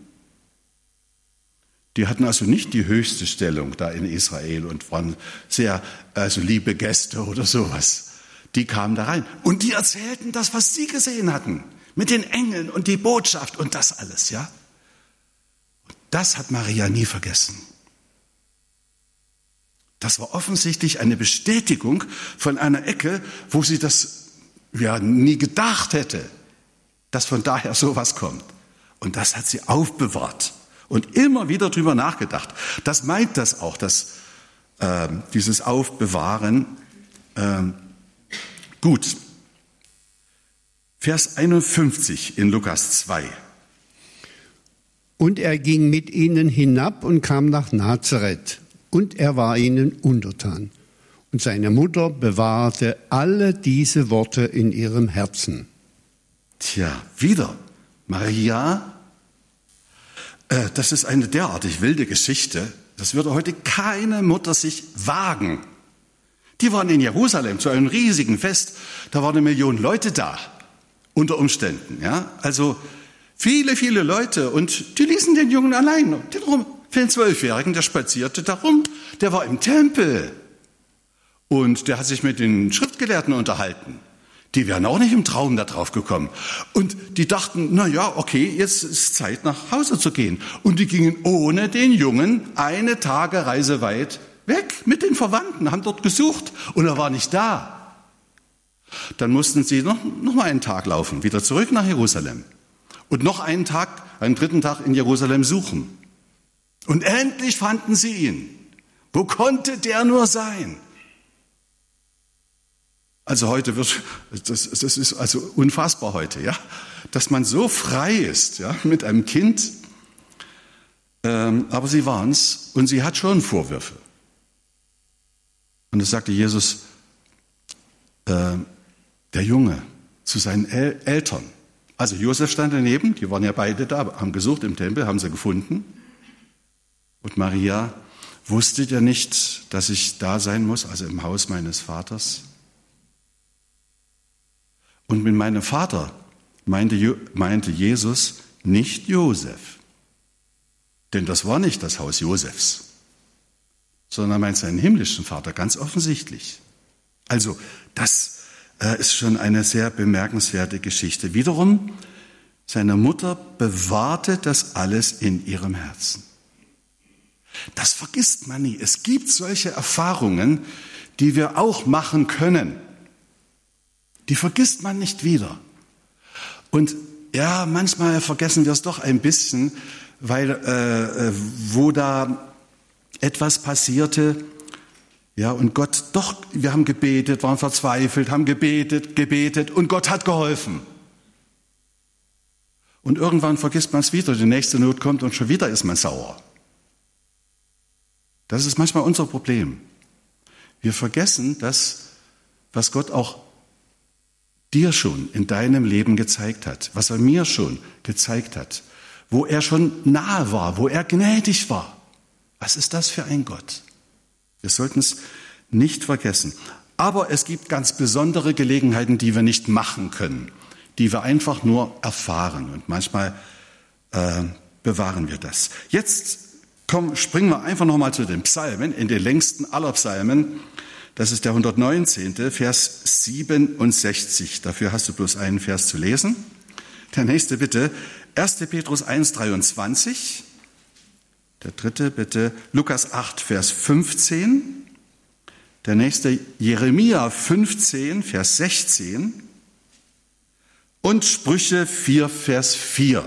B: Die hatten also nicht die höchste Stellung da in Israel und waren sehr, liebe Gäste oder sowas. Die kamen da rein und die erzählten das, was sie gesehen hatten, mit den Engeln und die Botschaft und das alles, ja. Und das hat Maria nie vergessen. Das war offensichtlich eine Bestätigung von einer Ecke, wo sie das nie gedacht hätte, dass von daher sowas kommt. Und das hat sie aufbewahrt und immer wieder drüber nachgedacht. Das meint das auch, dass dieses Aufbewahren. Gut. Vers 51 in Lukas 2.
G: Und er ging mit ihnen hinab und kam nach Nazareth. Und er war ihnen untertan. Und seine Mutter bewahrte alle diese Worte in ihrem Herzen.
B: Tja, wieder Maria. Das ist eine derartig wilde Geschichte. Das würde heute keine Mutter sich wagen. Die waren in Jerusalem zu einem riesigen Fest. Da waren 1 Million Leute da, unter Umständen. Ja? Also viele, viele Leute. Und die ließen den Jungen allein. Für den 12-Jährigen, der spazierte da rum. Der war im Tempel. Und der hat sich mit den Schriftgelehrten unterhalten. Die wären auch nicht im Traum da drauf gekommen. Und die dachten, okay, jetzt ist Zeit, nach Hause zu gehen. Und die gingen ohne den Jungen 1 Tagereise weit weg mit den Verwandten, haben dort gesucht und er war nicht da. Dann mussten sie noch mal einen Tag laufen, wieder zurück nach Jerusalem. Und noch einen 3. Tag in Jerusalem suchen. Und endlich fanden sie ihn. Wo konnte der nur sein? Also heute das ist also unfassbar heute, ja, dass man so frei ist, ja, mit einem Kind. Aber sie waren's und sie hat schon Vorwürfe. Und es sagte Jesus, der Junge zu seinen Eltern. Also Josef stand daneben, die waren ja beide da, haben gesucht im Tempel, haben sie gefunden. Und Maria, wusstet ihr nicht, dass ich da sein muss, also im Haus meines Vaters? Und mit meinem Vater meinte Jesus nicht Josef. Denn das war nicht das Haus Josefs, sondern meint seinen himmlischen Vater, ganz offensichtlich. Also, das ist schon eine sehr bemerkenswerte Geschichte. Wiederum, seine Mutter bewahrte das alles in ihrem Herzen. Das vergisst man nie. Es gibt solche Erfahrungen, die wir auch machen können. Die vergisst man nicht wieder. Und ja, manchmal vergessen wir es doch ein bisschen, weil wo da etwas passierte, ja, und Gott doch, wir haben gebetet, waren verzweifelt, haben gebetet und Gott hat geholfen. Und irgendwann vergisst man es wieder, die nächste Not kommt und schon wieder ist man sauer. Das ist manchmal unser Problem. Wir vergessen das, was Gott auch dir schon in deinem Leben gezeigt hat, was er mir schon gezeigt hat, wo er schon nahe war, wo er gnädig war. Was ist das für ein Gott? Wir sollten es nicht vergessen. Aber es gibt ganz besondere Gelegenheiten, die wir nicht machen können, die wir einfach nur erfahren. Und manchmal bewahren wir das. Jetzt springen wir einfach nochmal zu den Psalmen, in den längsten aller Psalmen. Das ist der 119., Vers 67. Dafür hast du bloß einen Vers zu lesen. Der nächste bitte 1. Petrus 1,23. Der dritte bitte, Lukas 8, Vers 15. Der nächste, Jeremia 15, Vers 16. Und Sprüche 4, Vers 4.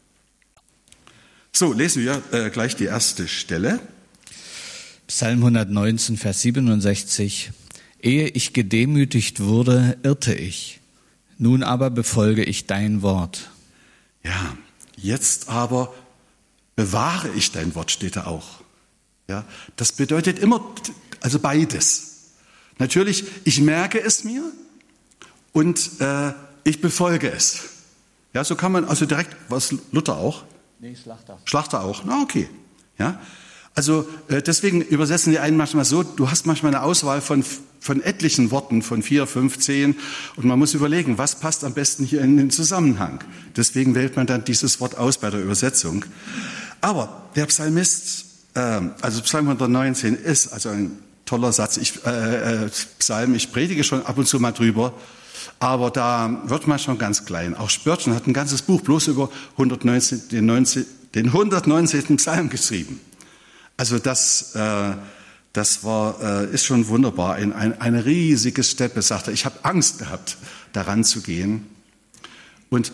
B: So, lesen wir gleich die erste Stelle.
C: Psalm 119, Vers 67. Ehe ich gedemütigt wurde, irrte ich. Nun aber befolge ich dein Wort.
B: Ja, jetzt aber bewahre ich dein Wort, steht da auch. Ja, das bedeutet immer, also beides. Natürlich, ich merke es mir und ich befolge es. Ja, so kann man also direkt, was Luther auch?
C: Nee, Schlachter.
B: Schlachter auch, na okay. Ja, also deswegen übersetzen die einen manchmal so, du hast manchmal eine Auswahl von etlichen Worten, von 4, 5, 10 und man muss überlegen, was passt am besten hier in den Zusammenhang. Deswegen wählt man dann dieses Wort aus bei der Übersetzung. Aber der Psalmist, also Psalm 119 ist also ein toller Satz, Psalm, ich predige schon ab und zu mal drüber, aber da wird man schon ganz klein. Auch Spurgeon hat ein ganzes Buch bloß über den 119. Psalm geschrieben. Also das ist schon wunderbar, eine riesige Steppe, sagt er. Ich habe Angst gehabt, daran zu gehen. Und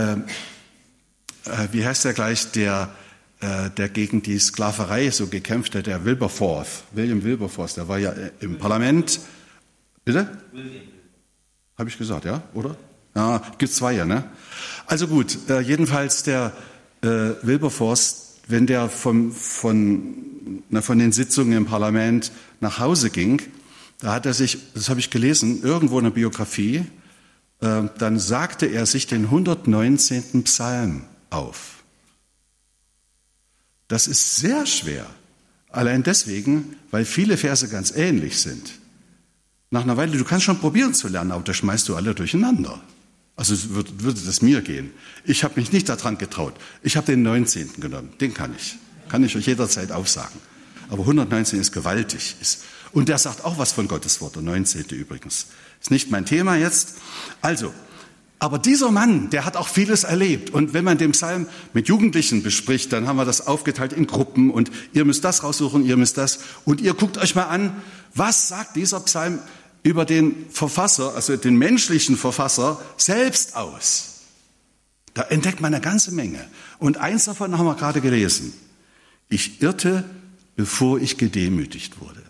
B: wie heißt der gleich, der gegen die Sklaverei so gekämpft hat, der William Wilberforce, der war ja im Parlament. Bitte? Habe ich gesagt, ja, oder? Ja, gibt's zwei ja, ne? Also gut, jedenfalls der Wilberforce, wenn der von den Sitzungen im Parlament nach Hause ging, da hat er sich, das habe ich gelesen, irgendwo in der Biografie, dann sagte er sich den 119. Psalm auf. Das ist sehr schwer. Allein deswegen, weil viele Verse ganz ähnlich sind. Nach einer Weile, du kannst schon probieren zu lernen, aber da schmeißt du alle durcheinander. Also würde das mir gehen. Ich habe mich nicht daran getraut. Ich habe den 19. genommen. Den kann ich. Kann ich euch jederzeit aufsagen. Aber 119 ist gewaltig. Und der sagt auch was von Gottes Wort, der 19. übrigens. Ist nicht mein Thema jetzt. Also, aber dieser Mann, der hat auch vieles erlebt. Und wenn man den Psalm mit Jugendlichen bespricht, dann haben wir das aufgeteilt in Gruppen. Und ihr müsst das raussuchen, ihr müsst das. Und ihr guckt euch mal an, was sagt dieser Psalm über den Verfasser, also den menschlichen Verfasser, selbst aus. Da entdeckt man eine ganze Menge. Und eins davon haben wir gerade gelesen. Ich irrte, bevor ich gedemütigt wurde.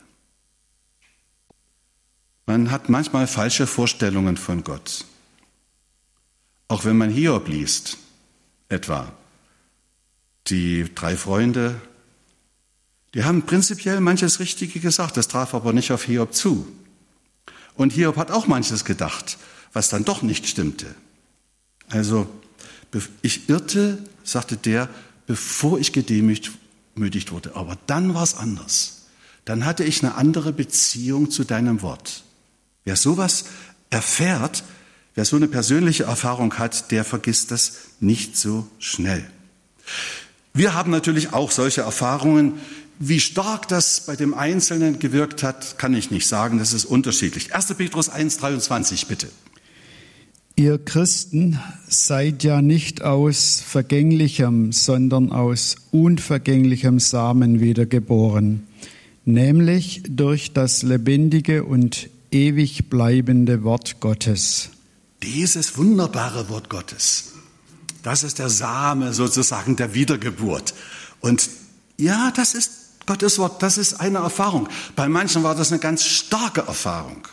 B: Man hat manchmal falsche Vorstellungen von Gott. Auch wenn man Hiob liest, etwa. Die 3 Freunde, die haben prinzipiell manches Richtige gesagt, das traf aber nicht auf Hiob zu. Und Hiob hat auch manches gedacht, was dann doch nicht stimmte. Also, ich irrte, sagte der, bevor ich gedemütigt wurde. Aber dann war es anders. Dann hatte ich eine andere Beziehung zu deinem Wort. Wer sowas erfährt, wer so eine persönliche Erfahrung hat, der vergisst das nicht so schnell. Wir haben natürlich auch solche Erfahrungen. Wie stark das bei dem Einzelnen gewirkt hat, kann ich nicht sagen. Das ist unterschiedlich. 1. Petrus 1,23 bitte.
D: Ihr Christen seid ja nicht aus vergänglichem, sondern aus unvergänglichem Samen wiedergeboren, nämlich durch das lebendige und ewig bleibende Wort Gottes.
B: Dieses wunderbare Wort Gottes, das ist der Same sozusagen der Wiedergeburt. Und ja, das ist Gottes Wort, das ist eine Erfahrung. Bei manchen war das eine ganz starke Erfahrung.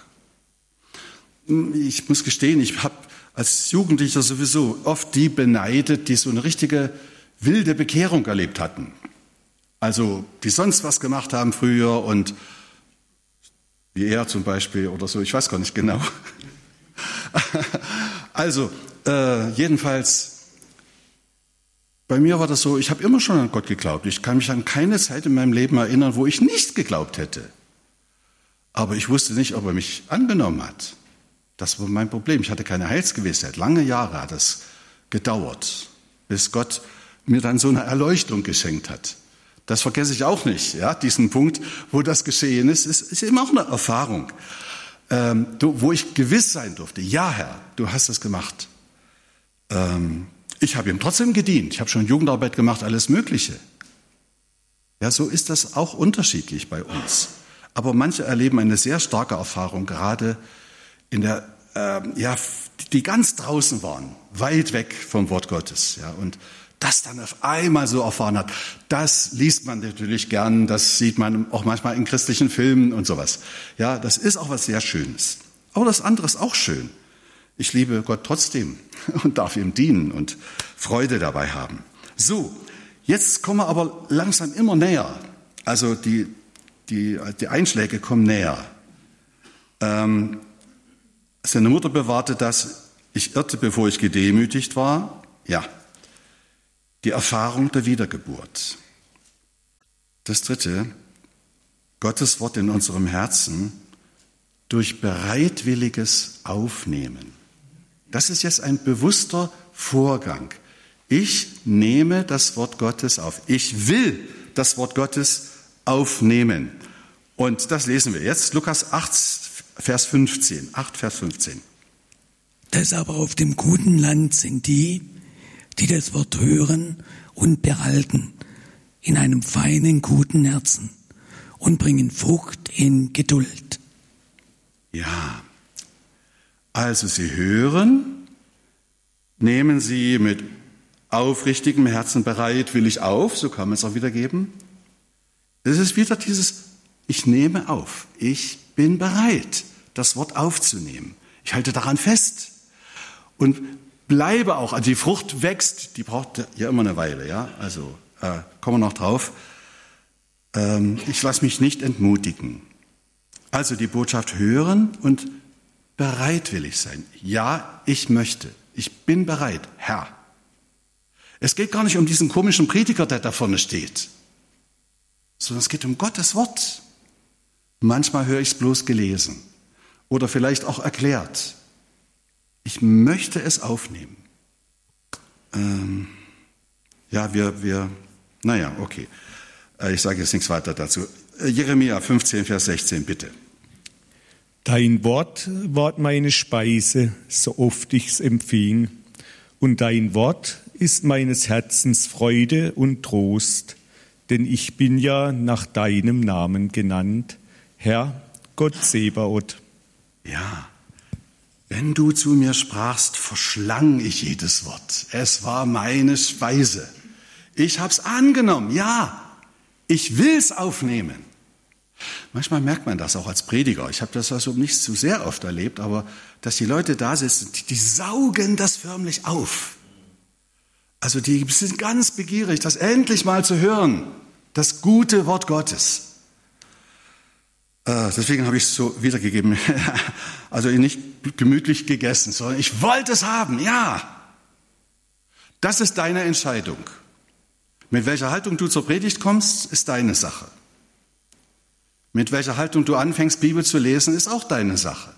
B: Ich muss gestehen, ich habe als Jugendlicher sowieso oft die beneidet, die so eine richtige wilde Bekehrung erlebt hatten. Also die sonst was gemacht haben früher und wie er zum Beispiel oder so, ich weiß gar nicht genau. Also jedenfalls, bei mir war das so, ich habe immer schon an Gott geglaubt. Ich kann mich an keine Zeit in meinem Leben erinnern, wo ich nicht geglaubt hätte. Aber ich wusste nicht, ob er mich angenommen hat. Das war mein Problem. Ich hatte keine Heilsgewissheit. Lange Jahre hat es gedauert, bis Gott mir dann so eine Erleuchtung geschenkt hat. Das vergesse ich auch nicht. Ja, diesen Punkt, wo das geschehen ist immer auch eine Erfahrung, wo ich gewiss sein durfte. Ja, Herr, du hast es gemacht. Ich habe ihm trotzdem gedient. Ich habe schon Jugendarbeit gemacht, alles Mögliche. Ja, so ist das auch unterschiedlich bei uns. Aber manche erleben eine sehr starke Erfahrung, gerade in der, die ganz draußen waren, weit weg vom Wort Gottes. Ja, und das dann auf einmal so erfahren hat, das liest man natürlich gern, das sieht man auch manchmal in christlichen Filmen und sowas. Ja, das ist auch was sehr Schönes. Aber das andere ist auch schön. Ich liebe Gott trotzdem und darf ihm dienen und Freude dabei haben. So, jetzt kommen wir aber langsam immer näher. Also die Einschläge kommen näher. Seine Mutter bewahrte das, ich irrte, bevor ich gedemütigt war. Ja, die Erfahrung der Wiedergeburt. Das dritte, Gottes Wort in unserem Herzen durch bereitwilliges Aufnehmen. Das ist jetzt ein bewusster Vorgang. Ich nehme das Wort Gottes auf. Ich will das Wort Gottes aufnehmen. Und das lesen wir jetzt. Lukas 8, Vers 15. 8, Vers 15.
E: Das aber auf dem guten Land sind die, die das Wort hören und behalten, in einem feinen, guten Herzen und bringen Frucht in Geduld.
B: Ja, also Sie hören, nehmen Sie mit aufrichtigem Herzen bereitwillig auf, so kann man es auch wiedergeben. Es ist wieder dieses, ich nehme auf, ich bin bereit, das Wort aufzunehmen. Ich halte daran fest und bleibe auch, also die Frucht wächst, die braucht ja immer eine Weile, ja, also kommen wir noch drauf. Ich lasse mich nicht entmutigen. Also die Botschaft hören und bereitwillig sein. Ja, ich möchte. Ich bin bereit, Herr. Es geht gar nicht um diesen komischen Prediger, der da vorne steht, sondern es geht um Gottes Wort. Manchmal höre ich es bloß gelesen oder vielleicht auch erklärt. Ich möchte es aufnehmen. Okay. Ich sage jetzt nichts weiter dazu. Jeremia 15, Vers 16, bitte.
F: Dein Wort ward meine Speise, so oft ich's empfing, und dein Wort ist meines Herzens Freude und Trost, denn ich bin ja nach deinem Namen genannt, Herr Gott Sebaoth.
B: Ja, wenn du zu mir sprachst, verschlang ich jedes Wort. Es war meine Speise. Ich hab's angenommen, ja, ich will's aufnehmen. Manchmal merkt man das auch als Prediger. Ich habe das also nicht so sehr oft erlebt, aber dass die Leute da sitzen, die saugen das förmlich auf. Also die sind ganz begierig, das endlich mal zu hören, das gute Wort Gottes. Deswegen habe ich es so wiedergegeben. Also nicht gemütlich gegessen, sondern ich wollte es haben, ja. Das ist deine Entscheidung. Mit welcher Haltung du zur Predigt kommst, ist deine Sache. Mit welcher Haltung du anfängst, Bibel zu lesen, ist auch deine Sache.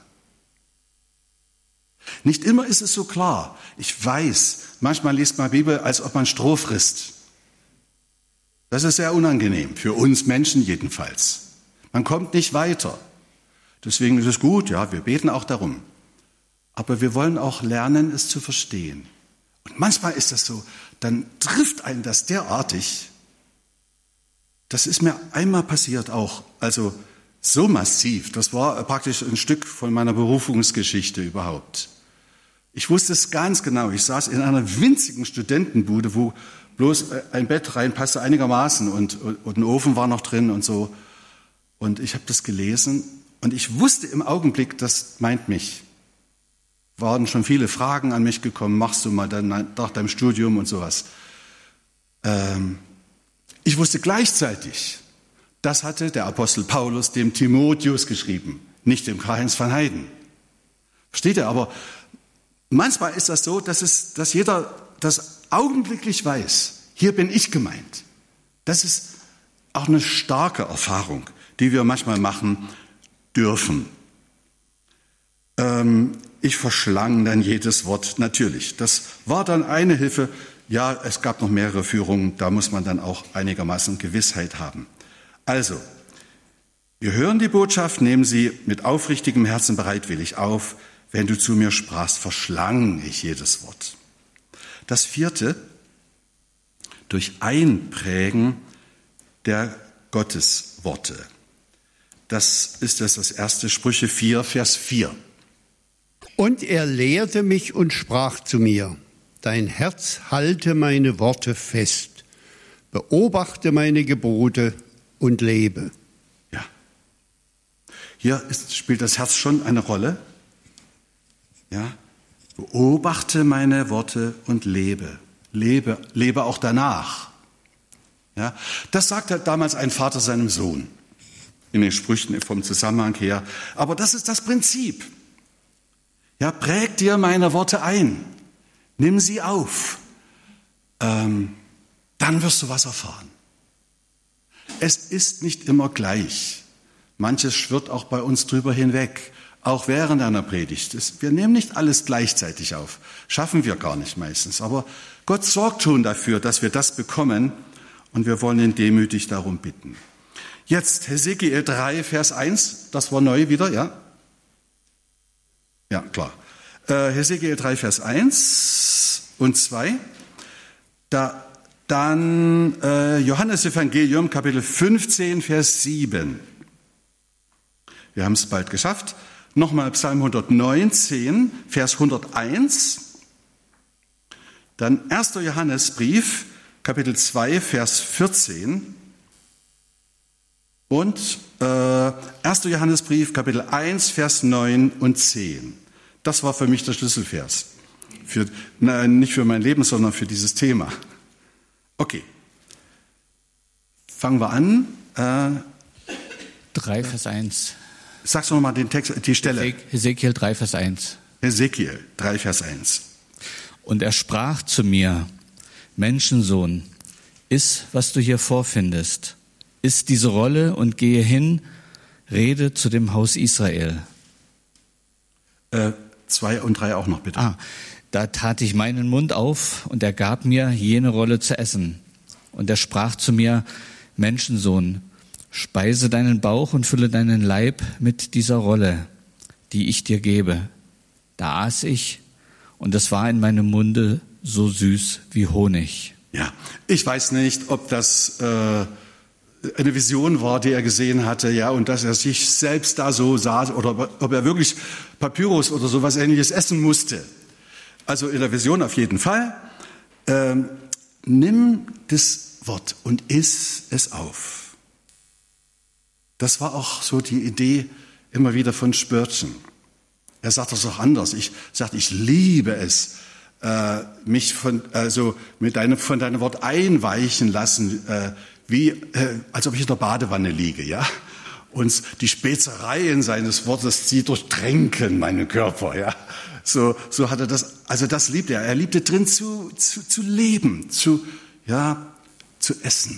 B: Nicht immer ist es so klar. Ich weiß, manchmal liest man Bibel, als ob man Stroh frisst. Das ist sehr unangenehm, für uns Menschen jedenfalls. Man kommt nicht weiter. Deswegen ist es gut, ja, wir beten auch darum. Aber wir wollen auch lernen, es zu verstehen. Und manchmal ist das so, dann trifft einen das derartig. Das ist mir einmal passiert auch, also so massiv. Das war praktisch ein Stück von meiner Berufungsgeschichte überhaupt. Ich wusste es ganz genau. Ich saß in einer winzigen Studentenbude, wo bloß ein Bett reinpasste einigermaßen und ein Ofen war noch drin und so. Und ich habe das gelesen und ich wusste im Augenblick, das meint mich. Waren schon viele Fragen an mich gekommen, machst du mal dann nach deinem Studium und sowas. Ich wusste gleichzeitig, das hatte der Apostel Paulus dem Timotheus geschrieben, nicht dem Karl-Heinz van Heiden. Versteht ihr? Aber manchmal ist das so, dass jeder das augenblicklich weiß. Hier bin ich gemeint. Das ist auch eine starke Erfahrung, die wir manchmal machen dürfen. Ich verschlang dann jedes Wort, natürlich. Das war dann eine Hilfe. Ja, es gab noch mehrere Führungen, da muss man dann auch einigermaßen Gewissheit haben. Also, wir hören die Botschaft, nehmen sie mit aufrichtigem Herzen bereitwillig auf. Wenn du zu mir sprachst, verschlang ich jedes Wort. Das vierte, durch Einprägen der Gottesworte. Das ist das erste, Sprüche 4, Vers 4.
G: Und er lehrte mich und sprach zu mir: Dein Herz halte meine Worte fest, beobachte meine Gebote und lebe.
B: Ja. Hier spielt das Herz schon eine Rolle. Ja. Beobachte meine Worte und lebe. Lebe auch danach. Ja. Das sagte damals ein Vater seinem Sohn. In den Sprüchen vom Zusammenhang her. Aber das ist das Prinzip. Ja, präg dir meine Worte ein. Nimm sie auf. Dann wirst du was erfahren. Es ist nicht immer gleich. Manches schwirrt auch bei uns drüber hinweg, auch während einer Predigt. Wir nehmen nicht alles gleichzeitig auf. Schaffen wir gar nicht meistens. Aber Gott sorgt schon dafür, dass wir das bekommen. Und wir wollen ihn demütig darum bitten. Jetzt Hesekiel 3, Vers 1. Das war neu wieder, ja? Ja, klar. Hesekiel 3, Vers 1 und 2. Dann Johannes Evangelium, Kapitel 15, Vers 7. Wir haben es bald geschafft. Nochmal Psalm 119, Vers 101. Dann 1. Johannesbrief, Kapitel 2, Vers 14. Und 1. Johannesbrief, Kapitel 1, Vers 9 und 10. Das war für mich der Schlüsselvers. Nicht für mein Leben, sondern für dieses Thema. Okay. Fangen wir an.
C: 3, Vers 1.
B: Sagst du nochmal den Text, die Stelle.
C: Hesekiel 3, Vers 1.
B: Hesekiel 3, Vers 1.
C: Und er sprach zu mir: Menschensohn, iss, was du hier vorfindest. Iss diese Rolle und gehe hin, rede zu dem Haus Israel.
B: 2 und 3 auch noch, bitte.
C: Da tat ich meinen Mund auf, und er gab mir jene Rolle zu essen. Und er sprach zu mir: Menschensohn, speise deinen Bauch und fülle deinen Leib mit dieser Rolle, die ich dir gebe. Da aß ich, und es war in meinem Munde so süß wie Honig.
B: Ja, ich weiß nicht, ob das eine Vision war, die er gesehen hatte, ja, und dass er sich selbst da so sah, oder ob er wirklich Papyrus oder sowas Ähnliches essen musste. Also in der Vision auf jeden Fall. Nimm das Wort und iss es auf. Das war auch so die Idee immer wieder von Spurgeon. Er sagt das auch anders. Ich liebe es, mich von deinem Wort einweichen lassen, als ob ich in der Badewanne liege, ja. Und die Spezereien seines Wortes, sie durchtränken meinen Körper, ja. So hat er das, also das liebt er. Er liebte drin zu leben, zu essen.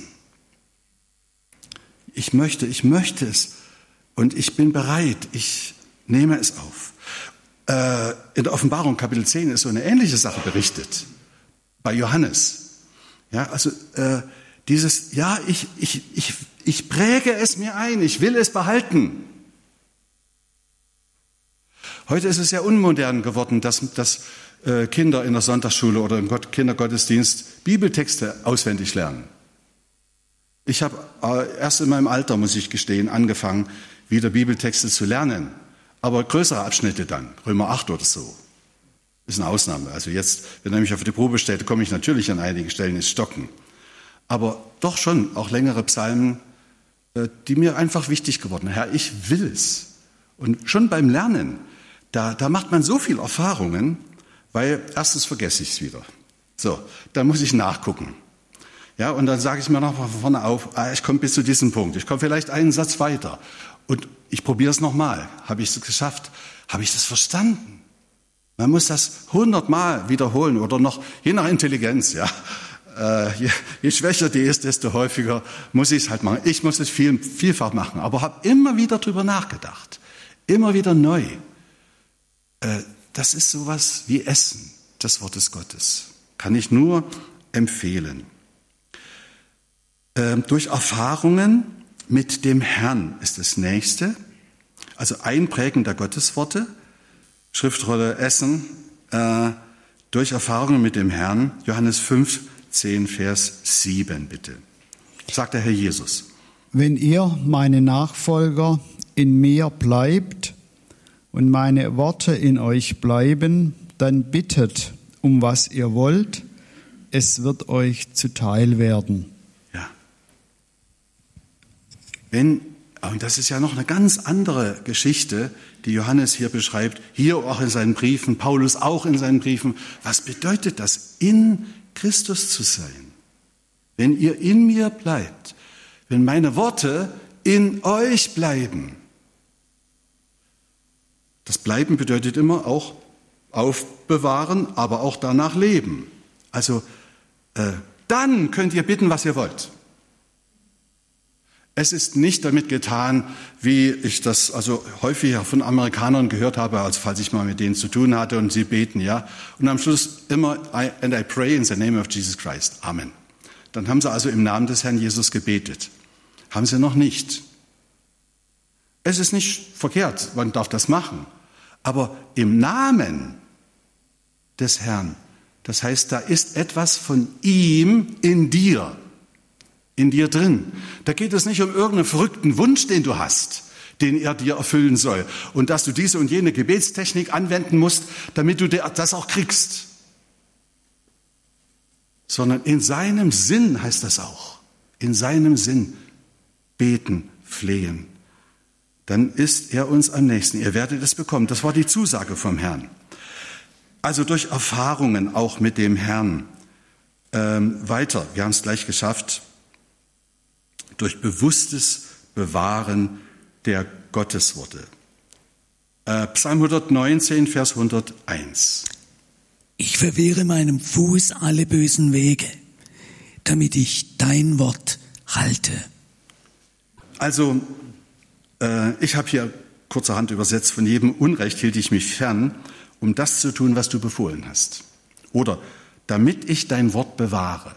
B: Ich möchte es und ich bin bereit, ich nehme es auf. In der Offenbarung Kapitel 10 ist so eine ähnliche Sache berichtet, bei Johannes. Ja, also ich präge es mir ein, ich will es behalten. Heute ist es ja unmodern geworden, dass Kinder in der Sonntagsschule oder im Kindergottesdienst Bibeltexte auswendig lernen. Ich habe erst in meinem Alter, muss ich gestehen, angefangen, wieder Bibeltexte zu lernen. Aber größere Abschnitte dann, Römer 8 oder so. Ist eine Ausnahme. Also jetzt, wenn er mich auf die Probe stellt, komme ich natürlich an einigen Stellen ins Stocken. Aber doch schon auch längere Psalmen, die mir einfach wichtig geworden sind. Herr, ich will es. Und schon beim Lernen, da macht man so viel Erfahrungen, weil erstens vergesse ich es wieder. So, dann muss ich nachgucken. Ja, und dann sage ich mir noch von vorne auf, ich komme bis zu diesem Punkt. Ich komme vielleicht einen Satz weiter. Und ich probiere es nochmal. Habe ich es geschafft? Habe ich das verstanden? Man muss das 100-mal wiederholen oder noch, je nach Intelligenz, ja. Je schwächer die ist, desto häufiger muss ich es halt machen. Ich muss es vielfach machen, aber habe immer wieder drüber nachgedacht. Immer wieder neu. Das ist sowas wie Essen des Wortes Gottes. Kann ich nur empfehlen. Durch Erfahrungen mit dem Herrn ist das Nächste. Also Einprägen der Gottesworte, Schriftrolle Essen, durch Erfahrungen mit dem Herrn. Johannes 15, Vers 7, bitte. Sagt der Herr Jesus.
D: Wenn ihr, meine Nachfolger, in mir bleibt und meine Worte in euch bleiben, dann bittet, um was ihr wollt, es wird euch zuteil werden.
B: Ja. Und das ist ja noch eine ganz andere Geschichte, die Johannes hier beschreibt, hier auch in seinen Briefen, Paulus auch in seinen Briefen. Was bedeutet das, in Christus zu sein? Wenn ihr in mir bleibt, wenn meine Worte in euch bleiben. Das Bleiben bedeutet immer auch aufbewahren, aber auch danach leben. Also dann könnt ihr bitten, was ihr wollt. Es ist nicht damit getan, wie ich das also häufig von Amerikanern gehört habe, als falls ich mal mit denen zu tun hatte und sie beten, ja. Und am Schluss immer, and I pray in the name of Jesus Christ. Amen. Dann haben sie also im Namen des Herrn Jesus gebetet. Haben sie noch nicht. Es ist nicht verkehrt, man darf das machen. Aber im Namen des Herrn, das heißt, da ist etwas von ihm in dir drin. Da geht es nicht um irgendeinen verrückten Wunsch, den du hast, den er dir erfüllen soll. Und dass du diese und jene Gebetstechnik anwenden musst, damit du das auch kriegst. Sondern in seinem Sinn heißt das auch. In seinem Sinn beten, flehen. Dann ist er uns am nächsten. Ihr werdet es bekommen. Das war die Zusage vom Herrn. Also durch Erfahrungen auch mit dem Herrn. Weiter, wir haben es gleich geschafft. Durch bewusstes Bewahren der Gottesworte. Psalm 119, Vers 101.
E: Ich verwehre meinem Fuß alle bösen Wege, damit ich dein Wort halte.
B: Also, ich habe hier kurzerhand übersetzt, von jedem Unrecht hielt ich mich fern, um das zu tun, was du befohlen hast. Oder, damit ich dein Wort bewahre.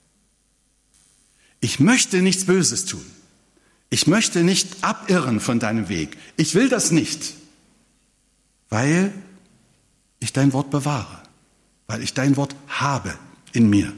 B: Ich möchte nichts Böses tun. Ich möchte nicht abirren von deinem Weg. Ich will das nicht, weil ich dein Wort bewahre, weil ich dein Wort habe in mir.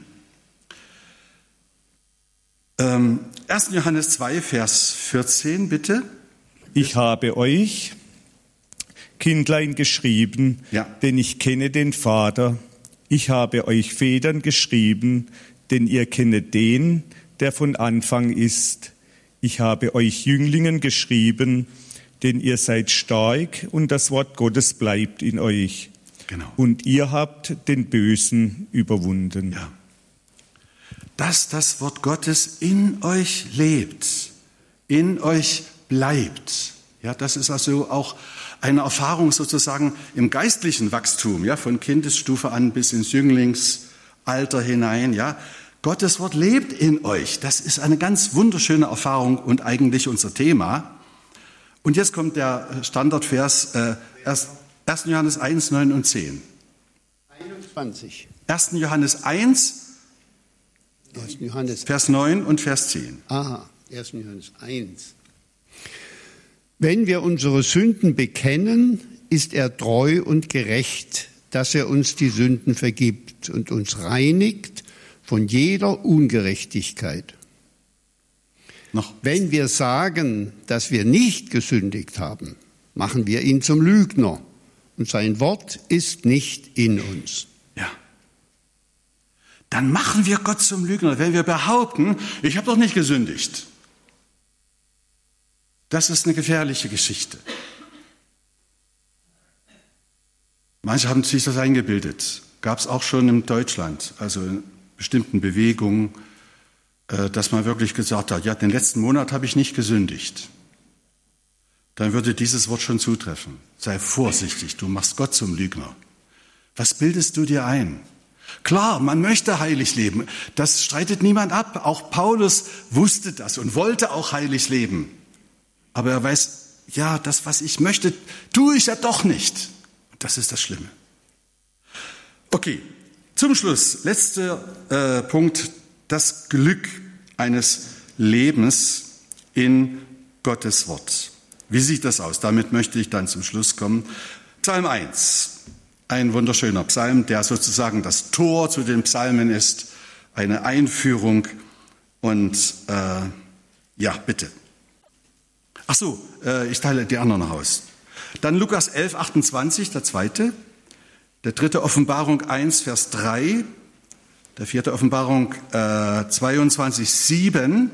B: 1. Johannes 2, Vers 14, bitte.
F: Ich habe euch, Kindlein, geschrieben, denn ich kenne den Vater. Ich habe euch Vätern geschrieben, denn ihr kennet den, der von Anfang ist. Ich habe euch Jünglingen geschrieben, denn ihr seid stark und das Wort Gottes bleibt in euch.
B: Genau.
F: Und ihr habt den Bösen überwunden.
B: Ja. Dass das Wort Gottes in euch lebt, in euch bleibt. Ja, das ist also auch eine Erfahrung sozusagen im geistlichen Wachstum, ja, von Kindesstufe an bis ins Jünglingsalter hinein, ja. Gottes Wort lebt in euch. Das ist eine ganz wunderschöne Erfahrung und eigentlich unser Thema. Und jetzt kommt der Standardvers, 1. Johannes 1, 9 und 10.
G: 21.
B: 1. Johannes 1, Vers 9 und Vers 10.
G: Aha, 1. Johannes 1. Wenn wir unsere Sünden bekennen, ist er treu und gerecht, dass er uns die Sünden vergibt und uns reinigt von jeder Ungerechtigkeit. Wenn wir sagen, dass wir nicht gesündigt haben, machen wir ihn zum Lügner und sein Wort ist nicht in uns.
B: Ja. Dann machen wir Gott zum Lügner, wenn wir behaupten, ich habe doch nicht gesündigt. Das ist eine gefährliche Geschichte. Manche haben sich das eingebildet. Gab es auch schon in Deutschland, also in bestimmten Bewegungen, dass man wirklich gesagt hat, ja, den letzten Monat habe ich nicht gesündigt. Dann würde dieses Wort schon zutreffen. Sei vorsichtig, du machst Gott zum Lügner. Was bildest du dir ein? Klar, man möchte heilig leben. Das streitet niemand ab. Auch Paulus wusste das und wollte auch heilig leben. Aber er weiß, ja, das, was ich möchte, tue ich ja doch nicht. Und das ist das Schlimme. Okay, zum Schluss, letzter Punkt, das Glück eines Lebens in Gottes Wort. Wie sieht das aus? Damit möchte ich dann zum Schluss kommen. Psalm 1. Ein wunderschöner Psalm, der sozusagen das Tor zu den Psalmen ist, eine Einführung. Und ja, bitte. Ach so, ich teile die anderen noch aus. Dann Lukas 11, 28, der zweite. Der dritte Offenbarung 1, Vers 3. Der vierte Offenbarung 22, 7.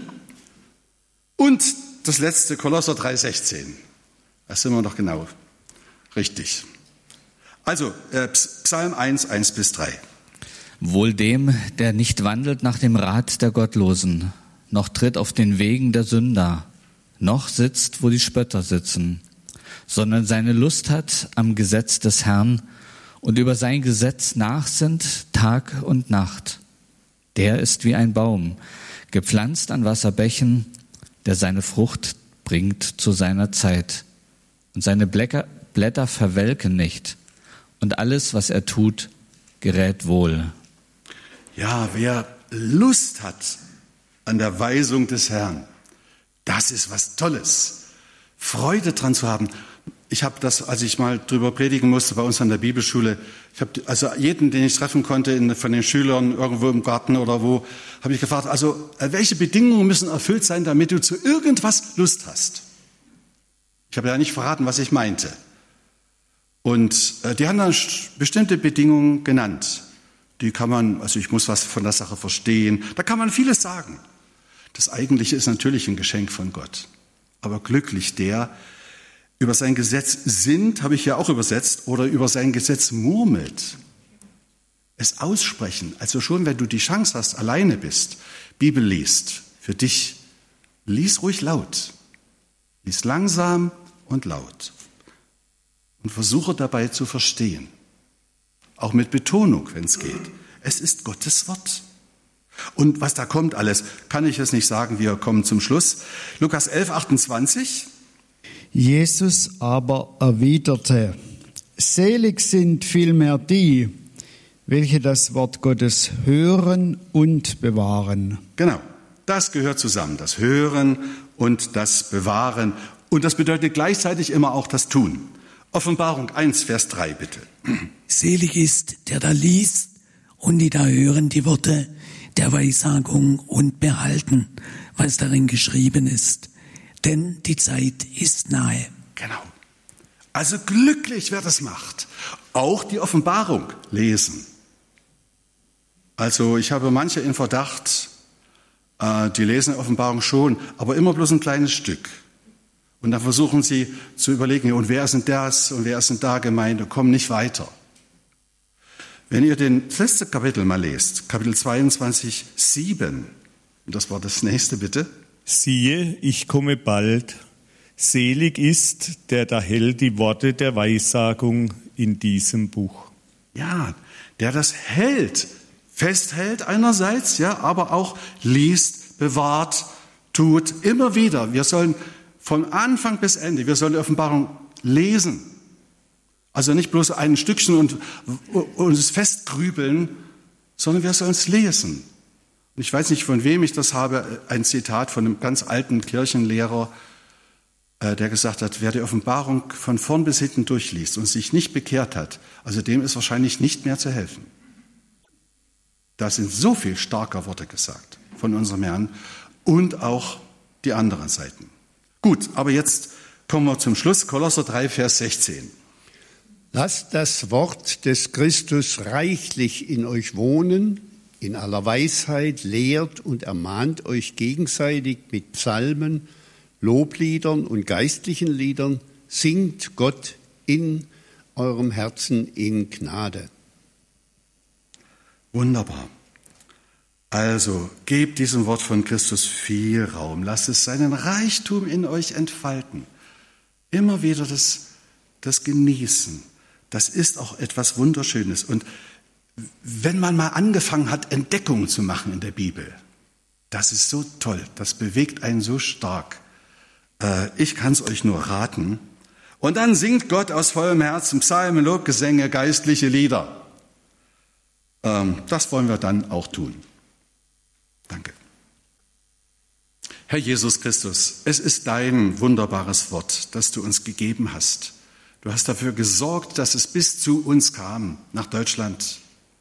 B: Und das letzte Kolosser 3, 16. Da sind wir noch genau richtig. Also Psalm 1, 1 bis 3.
C: Wohl dem, der nicht wandelt nach dem Rat der Gottlosen, noch tritt auf den Wegen der Sünder, noch sitzt, wo die Spötter sitzen, sondern seine Lust hat am Gesetz des Herrn und über sein Gesetz nachsinnt Tag und Nacht. Der ist wie ein Baum, gepflanzt an Wasserbächen, der seine Frucht bringt zu seiner Zeit. Und seine Blätter verwelken nicht, und alles, was er tut, gerät wohl.
B: Ja, wer Lust hat an der Weisung des Herrn, das ist was Tolles. Freude dran zu haben. Ich habe das, als ich mal drüber predigen musste bei uns an der Bibelschule, ich habe also jeden, den ich treffen konnte, von den Schülern irgendwo im Garten oder wo, habe ich gefragt, also welche Bedingungen müssen erfüllt sein, damit du zu irgendwas Lust hast? Ich habe ja nicht verraten, was ich meinte. Und die haben dann bestimmte Bedingungen genannt. Die kann man, also ich muss was von der Sache verstehen, da kann man vieles sagen. Das Eigentliche ist natürlich ein Geschenk von Gott. Aber glücklich der, über sein Gesetz sinnt, habe ich ja auch übersetzt, oder über sein Gesetz murmelt. Es aussprechen, also schon wenn du die Chance hast, alleine bist, Bibel liest, für dich, lies ruhig laut. Lies langsam und laut. Und versuche dabei zu verstehen. Auch mit Betonung, wenn es geht. Es ist Gottes Wort. Und was da kommt alles, kann ich es nicht sagen. Wir kommen zum Schluss. Lukas 11, 28.
D: Jesus aber erwiderte, selig sind vielmehr die, welche das Wort Gottes hören und bewahren.
B: Genau, das gehört zusammen, das Hören und das Bewahren. Und das bedeutet gleichzeitig immer auch das Tun. Offenbarung 1, Vers 3, bitte.
E: Selig ist, der da liest und die da hören die Worte der Weissagung und behalten, was darin geschrieben ist. Denn die Zeit ist nahe.
B: Genau. Also glücklich, wer das macht. Auch die Offenbarung lesen. Also ich habe manche in Verdacht, die lesen die Offenbarung schon, aber immer bloß ein kleines Stück. Und dann versuchen sie zu überlegen, und wer ist denn das und wer ist denn da gemeint, und kommen nicht weiter. Wenn ihr das letzte Kapitel mal lest, Kapitel 22, 7, und das war das nächste, bitte.
F: Siehe, ich komme bald. Selig ist, der da hält die Worte der Weissagung in diesem Buch.
B: Ja, der das hält, festhält einerseits, ja, aber auch liest, bewahrt, tut, immer wieder. Wir sollen von Anfang bis Ende, wir sollen die Offenbarung lesen. Also nicht bloß ein Stückchen und uns festgrübeln, sondern wir sollen es lesen. Und ich weiß nicht, von wem ich das habe, ein Zitat von einem ganz alten Kirchenlehrer, der gesagt hat, wer die Offenbarung von vorn bis hinten durchliest und sich nicht bekehrt hat, also dem ist wahrscheinlich nicht mehr zu helfen. Da sind so viel starker Worte gesagt von unserem Herrn und auch die anderen Seiten. Gut, aber jetzt kommen wir zum Schluss, Kolosser 3, Vers 16.
G: Lasst das Wort des Christus reichlich in euch wohnen, in aller Weisheit lehrt und ermahnt euch gegenseitig mit Psalmen, Lobliedern und geistlichen Liedern, singt Gott in eurem Herzen in Gnade.
B: Wunderbar. Also, gebt diesem Wort von Christus viel Raum. Lasst es seinen Reichtum in euch entfalten. Immer wieder das Genießen. Das ist auch etwas Wunderschönes. Und wenn man mal angefangen hat, Entdeckungen zu machen in der Bibel, das ist so toll. Das bewegt einen so stark. Ich kann es euch nur raten. Und dann singt Gott aus vollem Herzen Psalmen, Lobgesänge, geistliche Lieder. Das wollen wir dann auch tun. Danke. Herr Jesus Christus, es ist dein wunderbares Wort, das du uns gegeben hast. Du hast dafür gesorgt, dass es bis zu uns kam, nach Deutschland,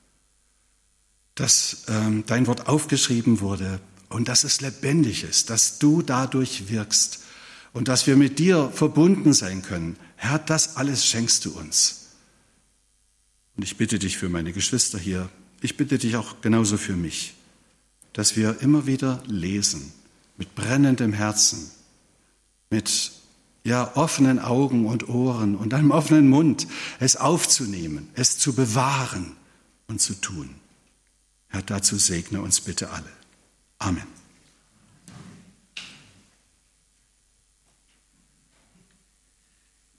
B: dass dein Wort aufgeschrieben wurde und dass es lebendig ist, dass du dadurch wirkst und dass wir mit dir verbunden sein können. Herr, das alles schenkst du uns. Und ich bitte dich für meine Geschwister hier, ich bitte dich auch genauso für mich, dass wir immer wieder lesen, mit brennendem Herzen, mit offenen Augen und Ohren und einem offenen Mund, es aufzunehmen, es zu bewahren und zu tun. Herr, dazu segne uns bitte alle. Amen.